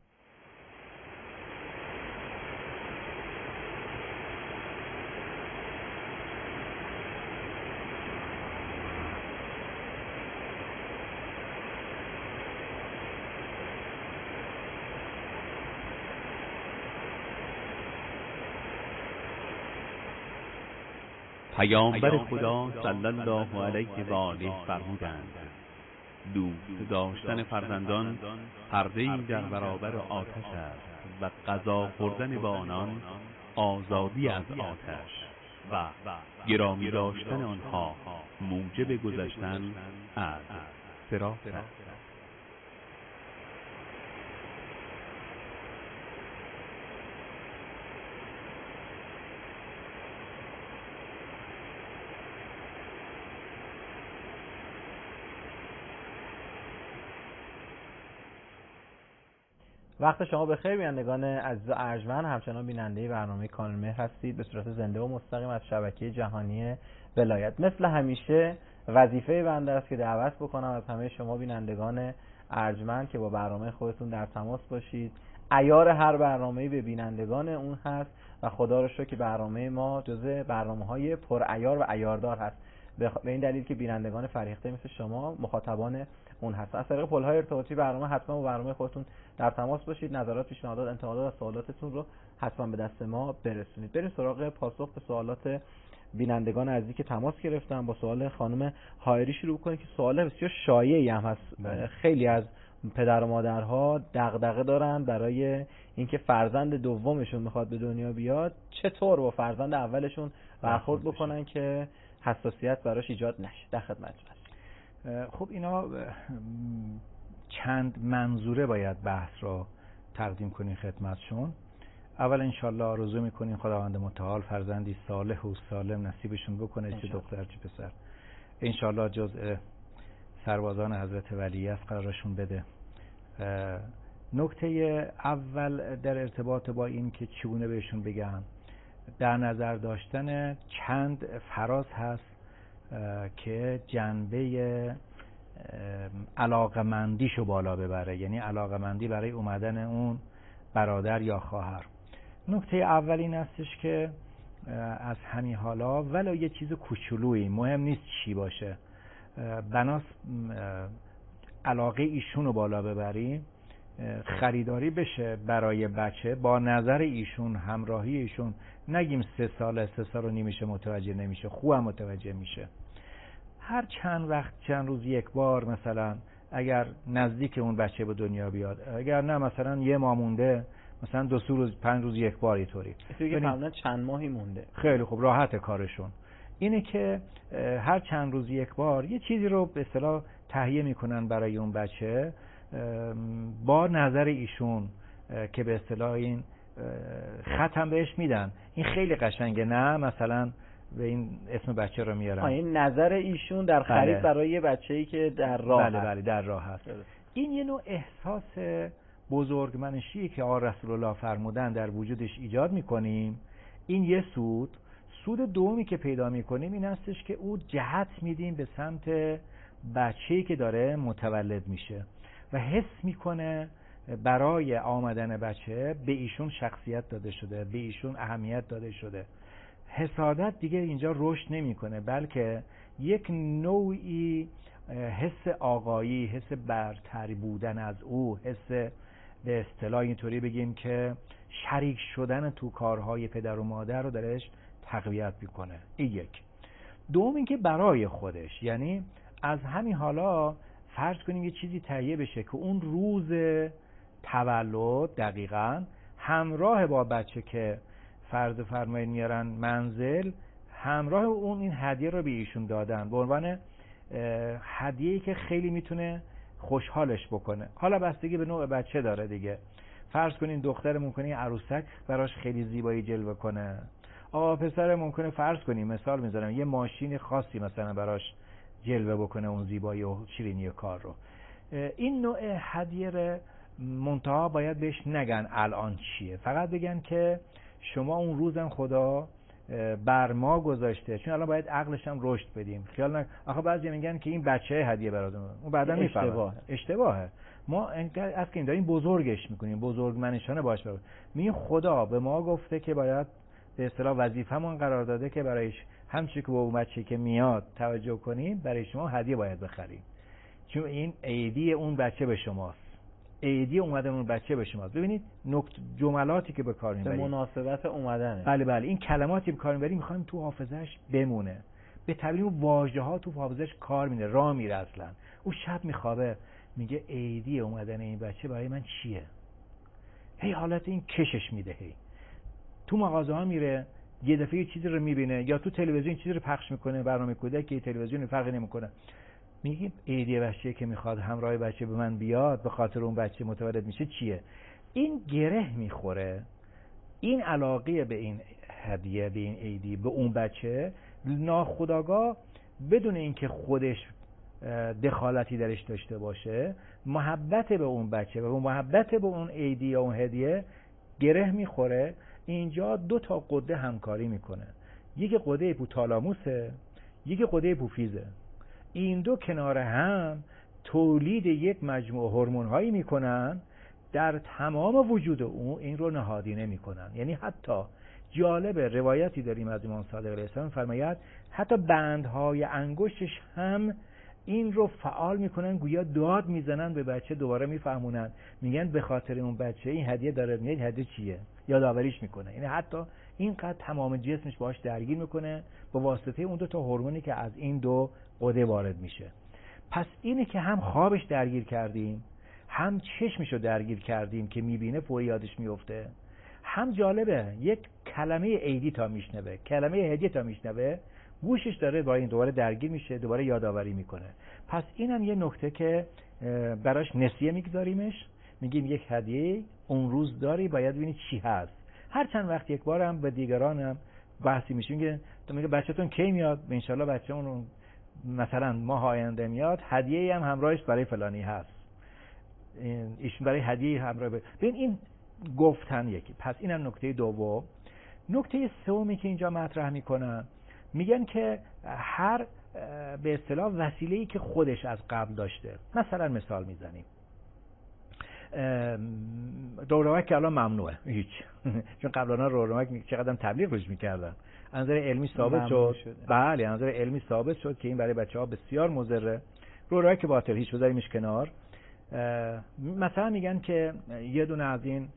Speaker 5: پیامبر خدا صلی الله علیه و آله فرمودند دوست داشتن فرزندان پرده‌ای در برابر آتش است و غذا خوردن با آنان آزادی از آتش و گرامی داشتن آنها موجب گذشتن از صراط است.
Speaker 1: وقت شما بخیر بینندگان عزیز و ارجمند، همچنان بیننده برنامه کانال مهر هستید به صورت زنده و مستقیم از شبکه جهانی ولایت. مثل همیشه وظیفه بنده است که دعوت بکنم از همه شما بینندگان ارجمند که با برنامه خودتون در تماس باشید. عیار هر برنامه‌ای به بینندگان اون هست و خدا رو شکر که برنامه ما جزء برنامه‌های پرعیار و عیاردار هست، به این دلیل که بینندگان فرهیخته مثل شما مخاطبان اون هست. از طریق پل‌های ارتباطی برنامه حتما با برنامه خودتون در تماس باشید، نظرات، پیشنهادات، انتقادات و سوالاتتون رو حتما به دست ما برسونید. بریم سراغ پاسخ به سوالات بینندگان عزیزی که تماس گرفتن. با سوال خانم حائری شروع کنیم که سوال بسیار شایعی هم هست. بله. خیلی از پدر و مادرها دغدغه دارن برای اینکه فرزند دومشون میخواد به دنیا بیاد چطور با فرزند اولشون برخورد بکنن که حساسیت براش ایجاد نشه. در خدمتتون هستم.
Speaker 2: خب اینا چند منظوره باید بحث رو تقدیم کنین خدمتشون. اول انشالله آرزو میکنین خداوند متعال فرزندی صالح و سالم نصیبشون بکنه، چه دختر چه پسر، انشالله جزء سربازان حضرت ولی است قرارشون بده. نکته اول در ارتباط با این که چگونه بهشون بگم، در نظر داشتن چند فراز هست که جنبه علاقمندیشو بالا ببره، یعنی علاقمندی برای اومدن اون برادر یا خواهر. نکته اول این هستش که از همین حالا ولو یه چیز کوچولویی، مهم نیست چی باشه، بناس علاقه ایشونو بالا ببریم، خریداری بشه برای بچه با نظر ایشون، همراهی ایشون. نگیم سه ساله سه سال و نیمشه متوجه نمیشه، خوبم متوجه میشه. هر چند وقت چند روز یک بار، مثلا اگر نزدیک اون بچه به دنیا بیاد، اگر نه مثلا یه ماه مونده، مثلا دو سه روز پنج روز یک بار اینطوری.
Speaker 1: دیگه معمولا چند ماهی مونده.
Speaker 2: خیلی خوب، راحت کارشون اینه که هر چند روز یک بار یه چیزی رو به اصطلاح تهیه میکنن برای اون بچه با نظر ایشون که به اصطلاح این ختم بهش میدن. این خیلی قشنگه، نه مثلا به این اسم بچه رو میارن.
Speaker 1: این نظر ایشون در خرید بله. برای بچه‌ای که در راه
Speaker 2: بله بله در راه هست. بله. این یه نوع احساس بزرگمنشی که آقا رسول الله فرمودن در وجودش ایجاد میکنیم. این یه سود. سود دومی که پیدا میکنیم این هستش که او جهت میدیم به سمت بچه‌ای که داره متولد میشه و حس میکنه برای آمدن بچه به ایشون شخصیت داده شده، به ایشون اهمیت داده شده. حسادت دیگه اینجا رشد نمیکنه، بلکه یک نوعی حس آقایی، حس برتری بودن از او، حس به اصطلاح اینطوری بگیم که شریک شدن تو کارهای پدر و مادر رو درش تقویت میکنه. این یک. دوم این که برای خودش، یعنی از همین حالا فرض کنیم یه چیزی تهیه بشه که اون روز تولد دقیقاً همراه با بچه که فرض فرمایید میارن منزل، همراه اون این هدیه رو به ایشون دادن به عنوان هدیه‌ای که خیلی میتونه خوشحالش بکنه. حالا بستگی به نوع بچه داره دیگه. فرض کنین دختر ممکنه عروسک براش خیلی زیبایی جلوه کنه، آقا پسر ممکنه فرض کنیم مثال میذارم یه ماشین خاصی مثلا براش جلوه بکنه اون زیبایی و شیرینی کار رو. این نوع هدیه منتها باید بهش نگن الان چیه، فقط بگن که شما اون روزم خدا بر ما گذاشته، چون الان باید عقلش هم رشد بدیم. خیال نکن آخه بعضی میگن که این بچه هدیه براتون، اون بعدا میفهمه اشتباهه. اشتباهه. ما انقدر از که این داریم بزرگش میکنیم، بزرگ منشانه باش بریم. میگیم خدا به ما گفته که باید به اصطلاح وظیفمون قرار داده که برایش همچی که با اون بچه که میاد توجه کنیم، برای شما هدیه باید بخریم، چون این عیدی اون بچه به شماست، عیدی اومدن اون بچه به شماست. ببینید نکت جملاتی که به کار میبریم،
Speaker 1: به مناسبت اومدنه.
Speaker 2: بله بله، این کلماتی به کار میبریم میخوایم تو حافظش بمونه، به تعبیر واژه ها تو حافظش کار میره، راه میره. اصلا اون شب میخوابه میگه عیدی اومدن این بچه برای من چیه، هی حالت این کشش میده. هی تو مغازه ها میره یه دفعه یه چیزی رو میبینه، یا تو تلویزیون چیزی رو پخش میکنه، برنامه کودکی تلویزیون فرقی نمیکنه، میگه عیدی بچه که میخواد همراه بچه به من بیاد، به خاطر اون بچه متولد میشه چیه. این گره میخوره، این علاقه به این هدیه، به این عیدی، به اون بچه ناخودآگاه بدون اینکه خودش دخالتی درش داشته باشه، محبت به اون بچه و محبت به اون عیدی یا اون هدیه گره میخوره. اینجا دو تا غده همکاری میکنه، یکی غده هیپوتالاموسه، یکی غده هیپوفیزه. این دو کنار هم تولید یک مجموعه هورمون هایی میکنن، در تمام وجود اون این رو نهادینه میکنن. یعنی حتی جالب روایتی داریم از امام صادق علیه السلام، فرماید حتی بندهای انگشتش هم این رو فعال میکنن، گویا داد میزنن به بچه، دوباره میفهمونن، میگن به خاطر اون بچه این هدیه داره میاد، هدیه چیه، یادآوریش میکنه. یعنی حتی اینقدر تمام جسمش باهاش درگیر میکنه با واسطه اون دو تا هورمونی که از این دو غده وارد میشه. پس اینه که هم خوابش درگیر کردیم، هم چشمشو درگیر کردیم که میبینه فوری یادش میفته، هم جالبه یک کلمه عیدی تا میشنوه، کلمه هدیه تا میشنوه، گوشش داره با این دوباره درگیر میشه، دوباره یادآوری میکنه. پس اینم یه نکته که براش نسیه میگذاریمش، میگیم یک هدیه اون روز داری، باید ببینی چی هست. هر چند وقت یک بارم به دیگرانم بحثی میشه، میگه تو میگه بچه‌تون کی میاد، ان شاءالله بچه‌مون مثلا ماه آینده میاد، هدیه‌ای هم همراهش برای فلانی هست، ایشون برای هدیه همراه. ببین این گفتن یکی. پس اینم نکته دوم. نکته سومی که اینجا مطرح میکنن، میگن که هر به اصطلاح وسیله‌ای که خودش از قبل داشته، مثلا مثال میزنیم دوره‌مک که الان ممنوعه هیچ چون قبلا دوره‌مک چقدر تبلیغ روش میکردن، از نظر علمی ثابت شد. بله، از نظر علمی ثابت شد که این برای بچه‌ها بسیار مضره. دوره‌مک باطل، هیچ بذاریمش کنار. مثلا میگن که یه دونه از این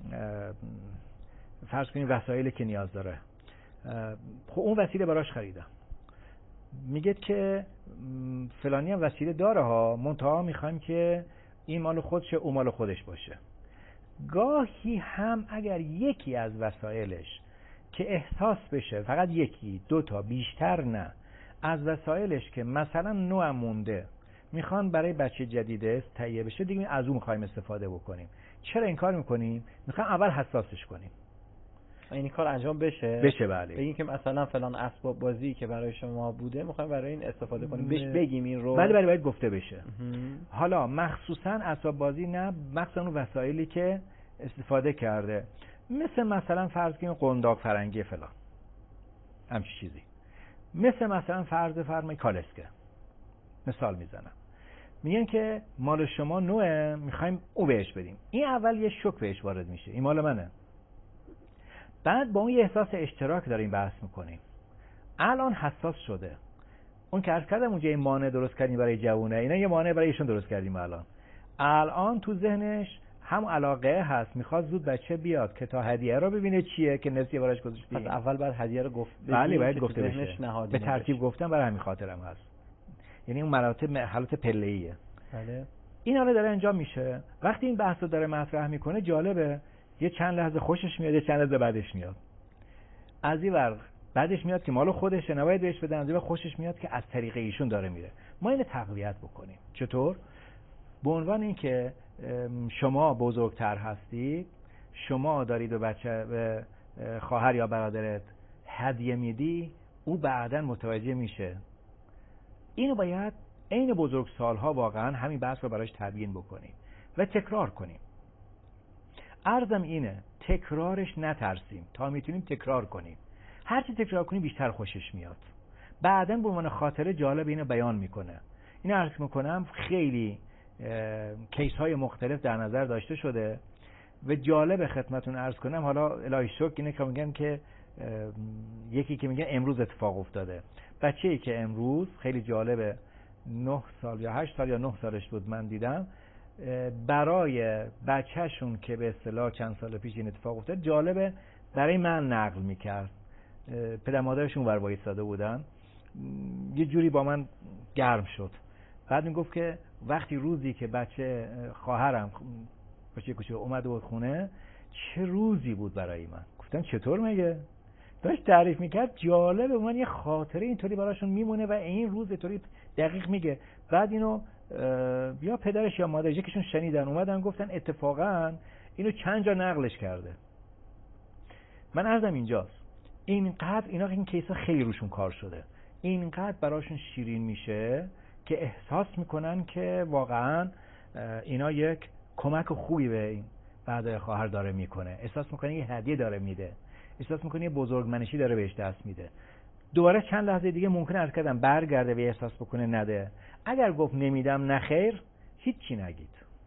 Speaker 2: فرض کنیم وسایلی که نیاز داره، خب اون وسیله براش خریدم، میگه که فلانی هم وسیله داره ها، منتها میخوایم که این مال خودشه اون مال خودش باشه. گاهی هم اگر یکی از وسایلش که احساس بشه، فقط یکی دو تا بیشتر نه، از وسایلش که مثلا نوع مونده میخوان برای بچه جدیده تهیه بشه، دیگه از اون میخوایم استفاده بکنیم. چرا این کار میکنیم؟ میخوایم اول حساسش کنیم،
Speaker 1: این کار انجام بشه
Speaker 2: بشه. بله،
Speaker 1: بگیم که مثلا فلان اسباب بازی که برای شما بوده میخوایم برای این استفاده کنیم، بهش بگیم این رو.
Speaker 2: بله بله، باید گفته بشه. حالا مخصوصا اسباب بازی نه، مخصوصا اون وسایلی که استفاده کرده، مثل مثلا فرض کنیم قنداق فرنگی فلان، همچین چیزی، مثل مثلا فرض فرمایید کالسکه، مثال میزنم، میگن که مال شما نوعه، میخوایم او بهش بدیم. این اول یه شوک بهش وارد میشه، این مال منه. بعد با اون یه احساس اشتراک داریم بحث میکنیم، الان حساس شده. اون که عرض کردم اونجا این مانع درست کردیم برای جوونه، اینا یه مانع برای ایشون درست کردیم. الان الان تو ذهنش هم علاقه هست، میخواد زود بچه بیاد که تا هدیه رو ببینه چیه که نسیه براش گذاشتیم.
Speaker 1: پس اول بعد هدیه رو گفت،
Speaker 2: بله باید گفته بشه، به ترتیب گفتم برای همین خاطرم هست. یعنی اون مراتب حالت پله‌ایه.
Speaker 1: بله،
Speaker 2: این حالا داره انجام میشه. وقتی این بحثو داره مطرح میکنه، جالبه، یه چند لحظه خوشش میاد، یه چند لحظه بعدش میاد. از این ور بعدش میاد که مال خودشه نباید بهش بدن، از این ور خوشش میاد که از طریق ایشون داره میره. ما اینو تقویت بکنیم. چطور؟ به عنوان اینکه شما بزرگتر هستید، شما دارید به بچه به خواهر یا برادرت هدیه میدی، او بعداً متوجه میشه. اینو باید عین بزرگسال‌ها واقعاً همین بحث رو براش تبیین بکنیم و تکرار کنیم. عرضم اینه تکرارش نترسیم، تا میتونیم تکرار کنیم. هرچی تکرار کنیم بیشتر خوشش میاد. بعداً به عنوان خاطره جالب اینو بیان میکنه. اینو عرض میکنم خیلی کیس های مختلف در نظر داشته شده و جالب خدمتون عرض کنم، حالا الهی شکر اینه که میگن که یکی که میگن امروز اتفاق افتاده. بچه‌ای که امروز خیلی جالبه، نه سال یا هشت سال یا نه سالش بود من دیدم، برای بچهشون که به اصطلاح چند سال پیش این اتفاق افتاد جالبه برای من نقل میکرد. پدر مادرشون ور وایساده بودن، یه جوری با من گرم شد. بعد میگفت که وقتی روزی که بچه خواهرم بچه کوچه اومده بود خونه، چه روزی بود برای من. گفتم چطور مگه؟ داشت تعریف میکرد. جالبه من یه خاطره اینطوری براشون میمونه و این روز اینطوری دقیق میگه. بعد اینو یا پدرش یا مادرش یکیشون شنیدن اومدن گفتن اتفاقا اینو چند جا نقلش کرده. من عرضم اینجاست اینقدر اینا این کیسا خیلی روشون کار شده، اینقدر براشون شیرین میشه که احساس میکنن که واقعا اینا یک کمک خوبی به این بعد خواهر داره میکنه، احساس میکنه یه هدیه داره میده، احساس میکنه یه بزرگمنشی داره بهش دست میده. دوباره چند لحظه دیگه ممکنه عرض کردم برگرده و احساس بکنه نده. اگر گفت نمیدم نخیر، هیچی نگید،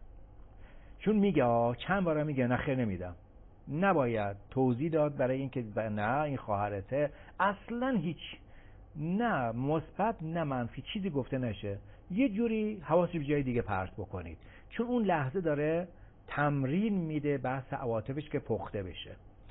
Speaker 2: چون میگه چند بار میگه نخیر نمیدم. نباید توضیح داد برای اینکه نه این خواهرته، اصلا هیچ نه مثبت نه منفی چیزی گفته نشه. یه جوری حواسش به جای دیگه پرت بکنید، چون اون لحظه داره تمرین میده بحث عواطفش که پخته بشه.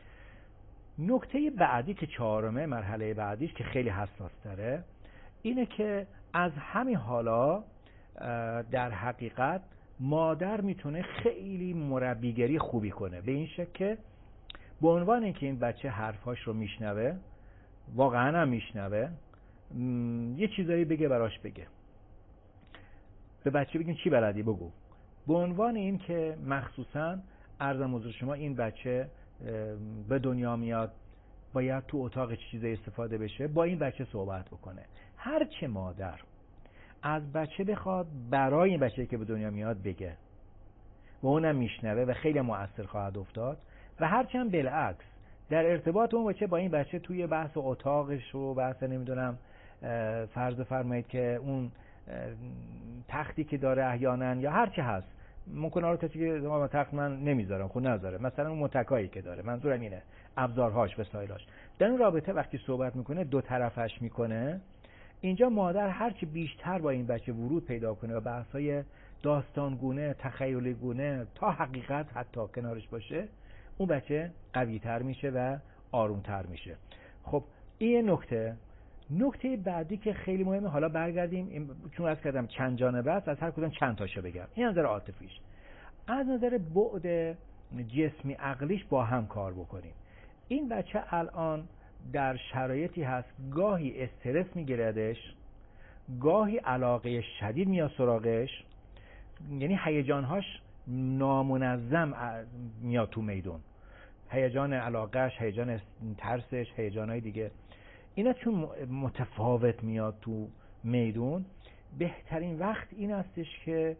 Speaker 2: نکته بعدی که چهارمه مرحله بعدیش که خیلی حساس تره اینه که از همین حالا در حقیقت مادر میتونه خیلی مربیگری خوبی کنه، به این شکل که به عنوان اینکه این بچه حرفاش رو میشنوه، واقعا هم میشنوه، یه چیزایی بگه براش بگه. به بچه بگین چی بلدی بگو. به عنوان این که مخصوصا عرضم حضور شما این بچه به دنیا میاد باید تو اتاق چیزی استفاده بشه، با این بچه صحبت بکنه. هر چه مادر از بچه بخواد برای این بچه که به دنیا میاد بگه و اونم میشنوه و خیلی مؤثر خواهد افتاد. و هرچند بالعکس در ارتباط اون بچه با این بچه توی بحث اتاقش و بحث نمیدونم فرض فرمایید که اون تختی که داره احیانا یا هر چه هست، ممکنه آره کسی که تخت من نمیذارم خود نذاره، مثلا اون متکایی که داره، منظورم اینه ابزارهاش وسایلاش، در اون رابطه وقتی صحبت میکنه دو طرفش میکنه. اینجا مادر هرچی بیشتر با این بچه ورود پیدا کنه و بحث‌های داستانگونه تخیلیگونه تا حقیقت حتی کنارش باشه، اون بچه قوی‌تر میشه و آرومتر میشه. خب این نکته نکته بعدی که خیلی مهمه، حالا برگردیم چون از کردم چند جانبه است، از هر کدوم چند تاشو بگم. این نظر عاطفیش، از نظر بعد جسمی عقلیش با هم کار بکنیم. این بچه الان در شرایطی هست گاهی استرس میگیردش، گاهی علاقه شدید میاد سراغش، یعنی هیجانهاش نامنظم میاد تو میدون، هیجان علاقهش، هیجان ترسش، هیجانهای دیگه، اینا چون متفاوت میاد تو میدون، بهترین وقت این استش که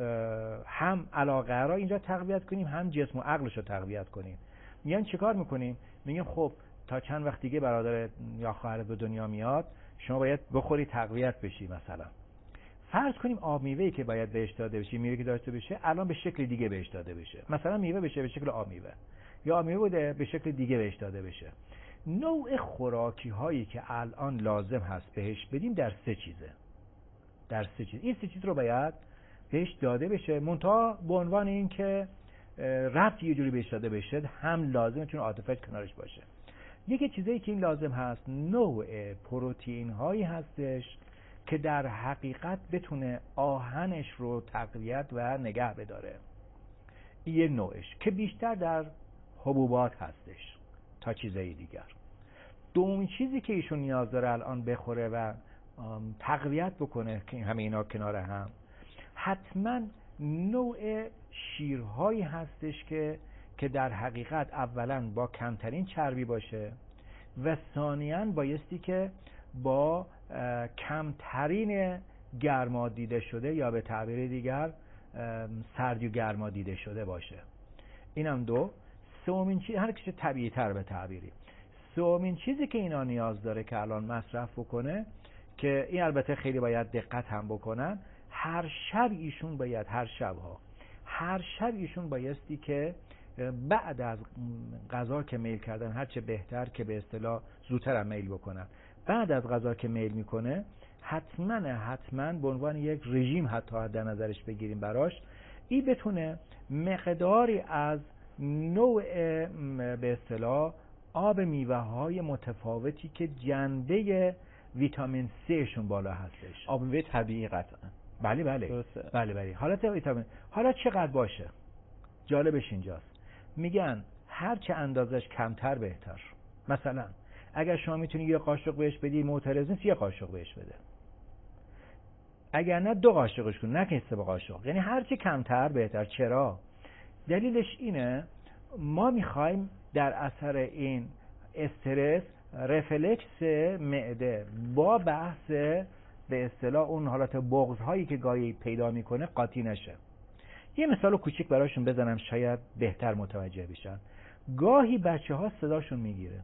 Speaker 2: هم علاقه را اینجا تقویت کنیم، هم جسم و عقلش رو تقویت کنیم. میگن چیکار میکنیم؟ میگن خب تا چند وقت دیگه برادر یا خواهرت به دنیا میاد، شما باید بخوری تقویت بشی. مثلا فرض کنیم آب میوه‌ای که باید بهش داده بشه، میوه‌ای که داشته بشه الان به شکل دیگه بهش داده بشه، مثلا میوه بشه به شکل آب میوه، یا آب میوه بوده به شکل دیگه بهش داده بشه. نوع خوراکی هایی که الان لازم هست بهش بدیم در سه چیزه، در سه چیز. این سه چیز رو باید بهش داده بشه، منتها به عنوان این که ربط یه جوری بهش داده بشه، هم لازمه چون عاطفه‌اش کنارش باشه. یکی چیزایی که این لازم هست، نوع پروتئین هایی هستش که در حقیقت بتونه آهنش رو تقویت و نگه بداره. این یه نوعش که بیشتر در حبوبات هستش تا چیزای دیگر. دومین چیزی که ایشون نیاز داره الان بخوره و تقویت بکنه که همه اینا کنار هم، حتما نوع شیرهایی هستش که که در حقیقت اولا با کمترین چربی باشه و ثانیاً بایستی که با کمترین گرما دیده شده یا به تعبیر دیگر سردی و گرما دیده شده باشه. اینم دو. سومین چیز هر چیز طبیعی تر به تعبیری. سومین چیزی که اینا نیاز داره که الان مصرف بکنه، که این البته خیلی باید دقت هم بکنن، هر شب ایشون باید هر شب ها هر شب ایشون بایستی که بعد از غذا که میل کردن، هرچه بهتر که به اصطلاح زودتر هم میل بکنن، بعد از غذا که میل میکنه حتما حتما به عنوان یک رژیم حتی در نظرش بگیریم براش، این بتونه مقداری از نوع به اصطلاح آب میوه های متفاوتی که جنبه ویتامین سی شون بالا هستش،
Speaker 1: آب میوه طبیعی قطعا.
Speaker 2: بله بله
Speaker 1: درسته.
Speaker 2: بله بله حالت ویتامین. حالا چقدر باشه؟ جالبش اینجاست، میگن هر چه اندازش کمتر بهتر. مثلا اگر شما میتونی یه قاشق بهش بدی، معترض نیست، یه قاشق بهش بده. اگر نه دو قاشقش کن، نه سه قاشق. یعنی هر چه کمتر بهتر. چرا؟ دلیلش اینه ما میخوایم در اثر این استرس رفلکس معده با بحث به اصطلاح اون حالت بغض هایی که گاهی پیدا میکنه قاطی نشه. یه مثال کوچیک براشون بزنم شاید بهتر متوجه بشن. گاهی بچه ها صداشون میگیره،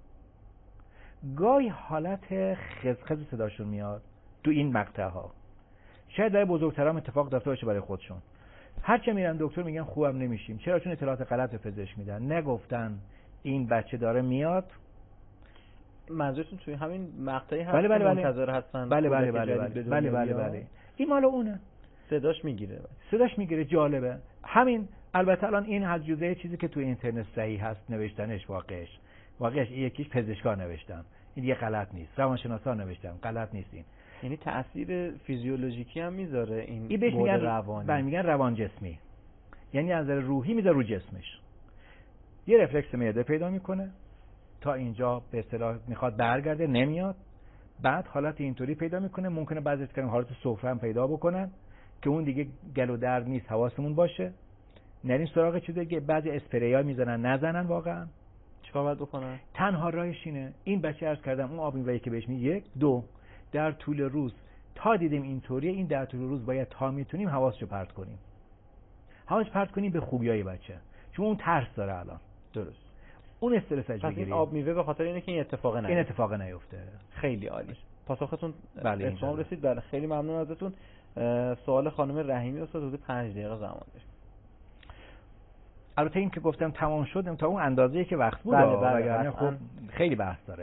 Speaker 2: گاهی حالت خزخز صداشون میاد تو این مقطع ها. شاید برای بزرگترام اتفاق داشته باشه برای خودشون. هرچه میرن دکتر میگن خوبم نمیشیم. چرا؟ چون اطلاعات غلط به پزشک میدن، نگفتن این بچه داره میاد.
Speaker 1: منظورتون توی همین مقطعی هست
Speaker 2: بله بله بله.
Speaker 1: منتظر هستن؟
Speaker 2: بله بله بله بله بله بله بله. این مال اونه.
Speaker 1: صداش میگیره.
Speaker 2: صداش میگیره. جالبه. همین البته الان این حدجوزه چیزی که توی اینترنت صحیح هست نوشتنش، واقعش واقعش یکیش پزشکا نوشتن، این دیگه غلط نیست. روانشناسا نوشتن، غلط نیست. این
Speaker 1: یعنی تأثیر فیزیولوژیکی هم میذاره این,
Speaker 2: این بهش میگن
Speaker 1: روانی.
Speaker 2: بله میگن روان جسمی، یعنی از نظر روحی میذاره رو جسمش. یه رفلکس معده پیدا میکنه تا اینجا به اصطلاح میخواد برگرده، نمیاد. بعد حالت اینطوری پیدا میکنه، ممکنه بعضی از حالت سفره هم پیدا بکنن که اون دیگه گلو درد نیست، حواسمون باشه. نریم سراغ چیزی که بعضی اسپری‌ها میزنن، نزنن. واقعا
Speaker 1: چیکار باید بکنن؟
Speaker 2: تنها راهش اینه، این بچه عرض کردم اون آب میوه‌ای که بهش میگه، یک دو در طول روز تا دیدیم اینطوریه، این در طول روز باید تا میتونیم حواسشو پرت کنیم. حواس پرت کنیم به خوبیای بچه، چون اون ترس داره الان.
Speaker 1: درست.
Speaker 2: اون استرس اج بگیریم.
Speaker 1: آب میوه به خاطر اینه که این اتفاق نیفته.
Speaker 2: این اتفاق نیفته.
Speaker 1: خیلی عالی. پاسختون
Speaker 2: بله
Speaker 1: اتمام رسید. بله خیلی ممنون ازتون. سوال خانم رحیمی استاد حدود پنج دقیقه زمان داریم.
Speaker 2: البته این که گفتم تمام شد تا اون اندازه‌ای که وقت بود.
Speaker 1: بله بله
Speaker 2: وگرنه خب خیلی بحث داره.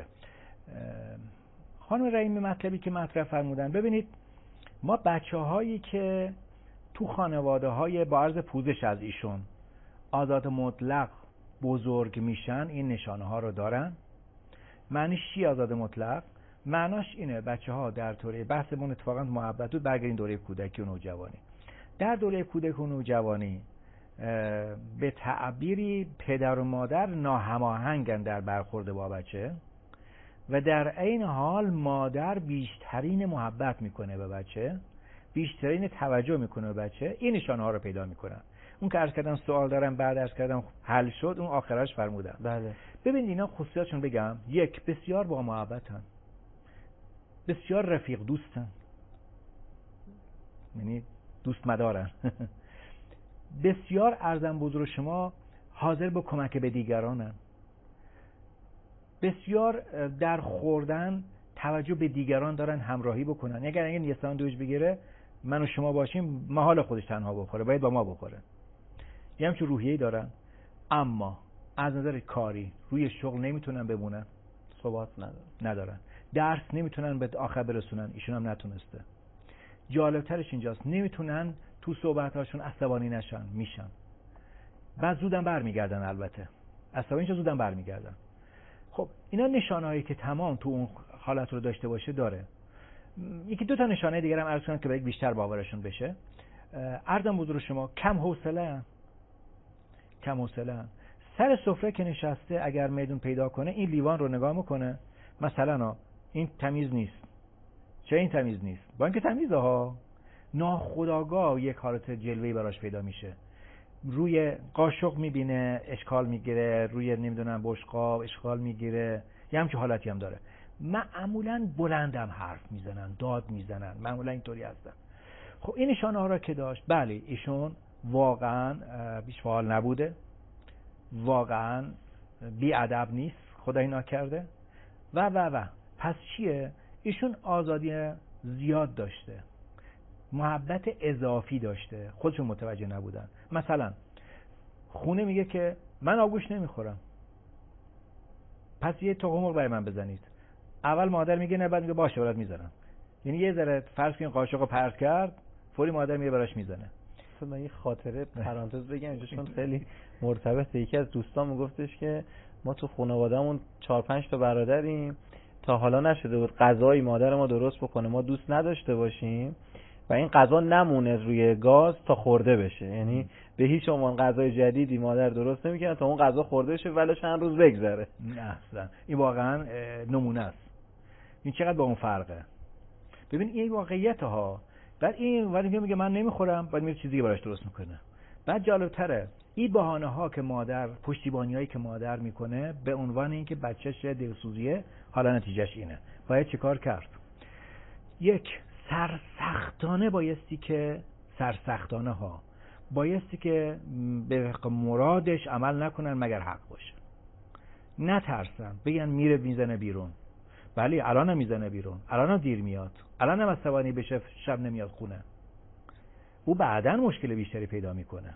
Speaker 2: خانم رحیمی مطلبی که مطرح فرمودن، ببینید ما بچه‌هایی که تو خانواده‌های با عرض پوزش از ایشون آزاد مطلق بزرگ میشن، این نشانه ها رو دارن. معنیش چی آزاد مطلق؟ معناش اینه بچه ها در دوره بحثمون اتفاقا محبت بود، برگردین دوره کودکی و نوجوانی. در دوره کودکی و نوجوانی به تعبیری پدر و مادر ناهماهنگن در برخورد با بچه و در عین حال مادر بیشترین محبت میکنه به بچه، بیشترین توجه میکنه به بچه. این نشانه ها رو پیدا میکنن. اون که عرض کردم سوال دارم، بعد عرض کردم حل شد، اون آخرش فرمودن.
Speaker 1: بله.
Speaker 2: ببینید اینا خصوصیاتشون بگم، یک، بسیار با محبتن، بسیار رفیق دوستن، یعنی دوست مدارن. بسیار عرضم بزرگ شما حاضر به کمک به دیگرانن، بسیار در خوردن توجه به دیگران دارن، همراهی بکنن. اگر این یه ساندویچ بگیره من و شما باشیم، محال خودش تنها بخوره، باید با ما بخوره. یه همچون روحیه‌ای دارن. اما از نظر کاری روی شغل نمیتونن بمونن،
Speaker 1: ثبات ندارن
Speaker 2: ندارن درس نمیتونن به آخر برسونن، ایشون هم نتونسته. جالبترش اینجاست، نمیتونن تو صحبتاشون عصبانی نشن، میشن. بعد زودن برمیگردن، البته عصبانیش زودن برمیگردن. خب اینا نشانه‌هایی که تمام تو اون حالت رو داشته باشه داره. یکی دو تا نشانه دیگه هم عرض کنم که برای بیشتر باورشون بشه. عرضم بزرگ شما کم حوصله، کم حوصله سر سفره که نشسته اگر میدون پیدا کنه این لیوان رو نگاه میکنه، مثلا این تمیز نیست، چه این تمیز نیست، با اینکه تمیزه ها، ناخودآگاه یک حالت جلوه‌ای براش پیدا میشه. روی قاشق میبینه اشکال میگیره، روی نمیدونم بشقاب اشکال میگیره، یه همچین حالتی هم داره. معمولاً بلندم حرف میزنن، داد میزنن، معمولاً اینطوری هستن. خب این نشانه ها را که داشت، بله ایشون واقعاً بیش فعال نبوده، واقعاً بی ادب نیست، خدای ناکرده و و و پس چیه؟ ایشون آزادی زیاد داشته، محبت اضافی داشته، خودشون متوجه نبودن. مثلا خونه میگه که من آبگوشت نمیخورم، پس یه تخم مرغ برای من بزنید. اول مادر میگه نه، بعد میگه باشه برات میذارم. یعنی یه ذره فرض کن قاشقو پرت کرد، فوری مادر میگه براش میزنه.
Speaker 1: من یه خاطره پرانتز بگم اینجا چون خیلی مرتبطه. یکی از دوستان میگفتش که ما تو خانواده‌مون چهار پنج تا برادریم، تا حالا نشده بود غذای مادر ما درست بکنه ما دوست نداشته باشیم و این غذا نمونه روی گاز تا خورده بشه. یعنی به هیچ عنوان غذای جدیدی مادر درست نمیکنه تا اون غذا خورده بشه ولی چند روز بگذره.
Speaker 2: نه اصلا این واقعا نمونه است. این چقدر با اون فرقه. ببین این واقعیت ها. بعد این ولی میگه من نمیخورم، بعد میره چیزی براش درست میکنه. بعد جالبتره این بهانه ها که مادر، پشتیبانیایی که مادر میکنه به عنوان اینکه بچه‌ش دلسوزیه، حالا نتیجهش اینه. باید چیکار کرد؟ یک، سرسختانه بایستی که سرسختانه ها بایستی که به مرادش عمل نکنن مگر حق باشه. نترسن، بگن میره میزنه بیرون. بله الان هم میزنه بیرون، الان هم دیر میاد، الان هم از سوانی بشه شب نمیاد خونه. او بعداً مشکل بیشتری پیدا میکنه.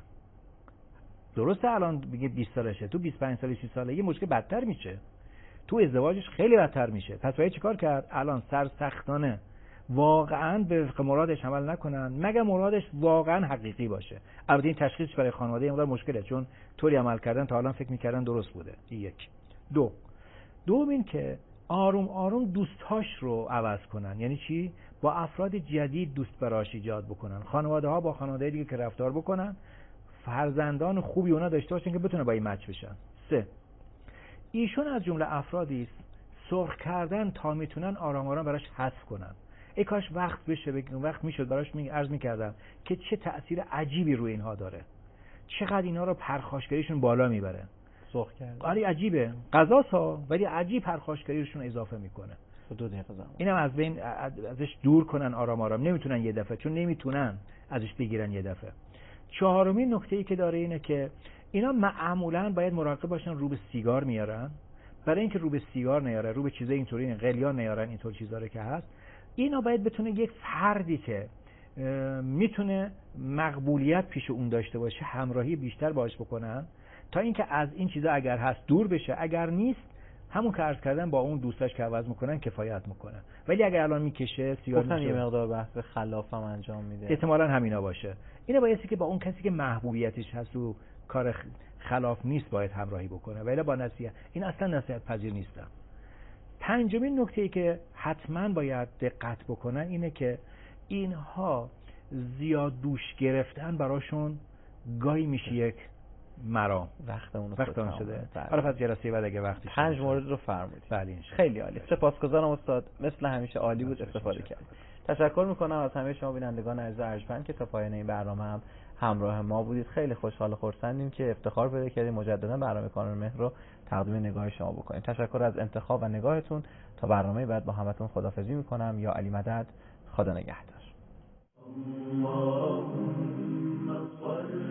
Speaker 2: درسته الان بگه بیست سالشه، تو بیست و پنج ساله سی ساله یه مشکل بدتر میشه، تو ازدواجش خیلی بدتر میشه. پس باید چیکار کرد؟ الان سرسختانه واقعاً به مرادش عمل نکنن مگر مرادش واقعاً حقیقی باشه. البته این تشخیص برای خانواده اینقدر مشکله چون طوری عمل کردن تا الان فکر میکردن درست بوده. یک. دو دوم این که آروم آروم دوستاش رو عوض کنن. یعنی چی؟ با افراد جدید دوست براش ایجاد بکنن. خانواده ها با خانواده دیگه که رفتار بکنن، فرزندان خوبی اونا داشته باشن که بتونه با این مچ بشن. سه، ایشون از جمله افرادی است سرخ کردن تا میتونن آرام آرام براش حذف کنن. ای کاش وقت بشه بگم وقت میشد براش می عرض میکردم که چه تأثیر عجیبی روی اینها داره، چقدر اینا رو پرخاشگریشون بالا میبره.
Speaker 1: سرخ کردن
Speaker 2: آره عجیبه، غذاها ولی عجیب پرخاشگریشون اضافه میکنه.
Speaker 1: دو دقیقه زمان
Speaker 2: اینم از بین ازش دور کنن آرام آرام، نمیتونن یه دفعه، چون نمیتونن ازش بگیرن یه دفعه. چهارمین نکته‌ای که داره اینه که اینا معمولاً باید مراقب باشن رو به سیگار میارن. برای اینکه رو به سیگار نیاره، رو به چیزای اینطوری قلیان نیارن، اینطور چیزا رو که هست، اینا باید بتونه یک فردی که میتونه مقبولیت پیش اون داشته باشه همراهی بیشتر باهاش بکنن تا اینکه از این چیزا اگر هست دور بشه، اگر نیست همون که عرض کردن با اون دوستاش که عوض میکنن کفایت میکنه. ولی اگر الان میکشه سیگار
Speaker 1: میشه یه مقدار بحث خلافم انجام میده،
Speaker 2: احتمالاً همینا باشه. اینه بایستی که با اون کسی که محبوبیتش هست و کار خلاف نیست باید همراهی بکنه، ولی با نصیحت. این اصلا نصیحت پذیر نیستم. پنجمین نکته‌ای که حتما باید دقت بکنن اینه که اینها زیاد دوش گرفتن براشون گاهی میشه یک مرام.
Speaker 1: وقتمون
Speaker 2: وقتمون شده. حالا پس جلسه بعد اگه وقتی
Speaker 1: پنج مورد رو فرمودید.
Speaker 2: بله
Speaker 1: خیلی عالی. سپاسگزارم استاد، مثل همیشه عالی بود، استفاده کردید. تشکر میکنم از همه شما بینندگان عزیز ارجمند که تا پایان این برنامه هم همراه ما بودید. خیلی خوشحال و خرسندیم که افتخار پیدا کردیم مجددا برنامه کانون مهر رو تقدیم نگاه شما بکنیم. تشکر از انتخاب و نگاهتون. تا برنامه بعد با همتون خداحافظی میکنم. یا علی مدد، خدا نگهدار.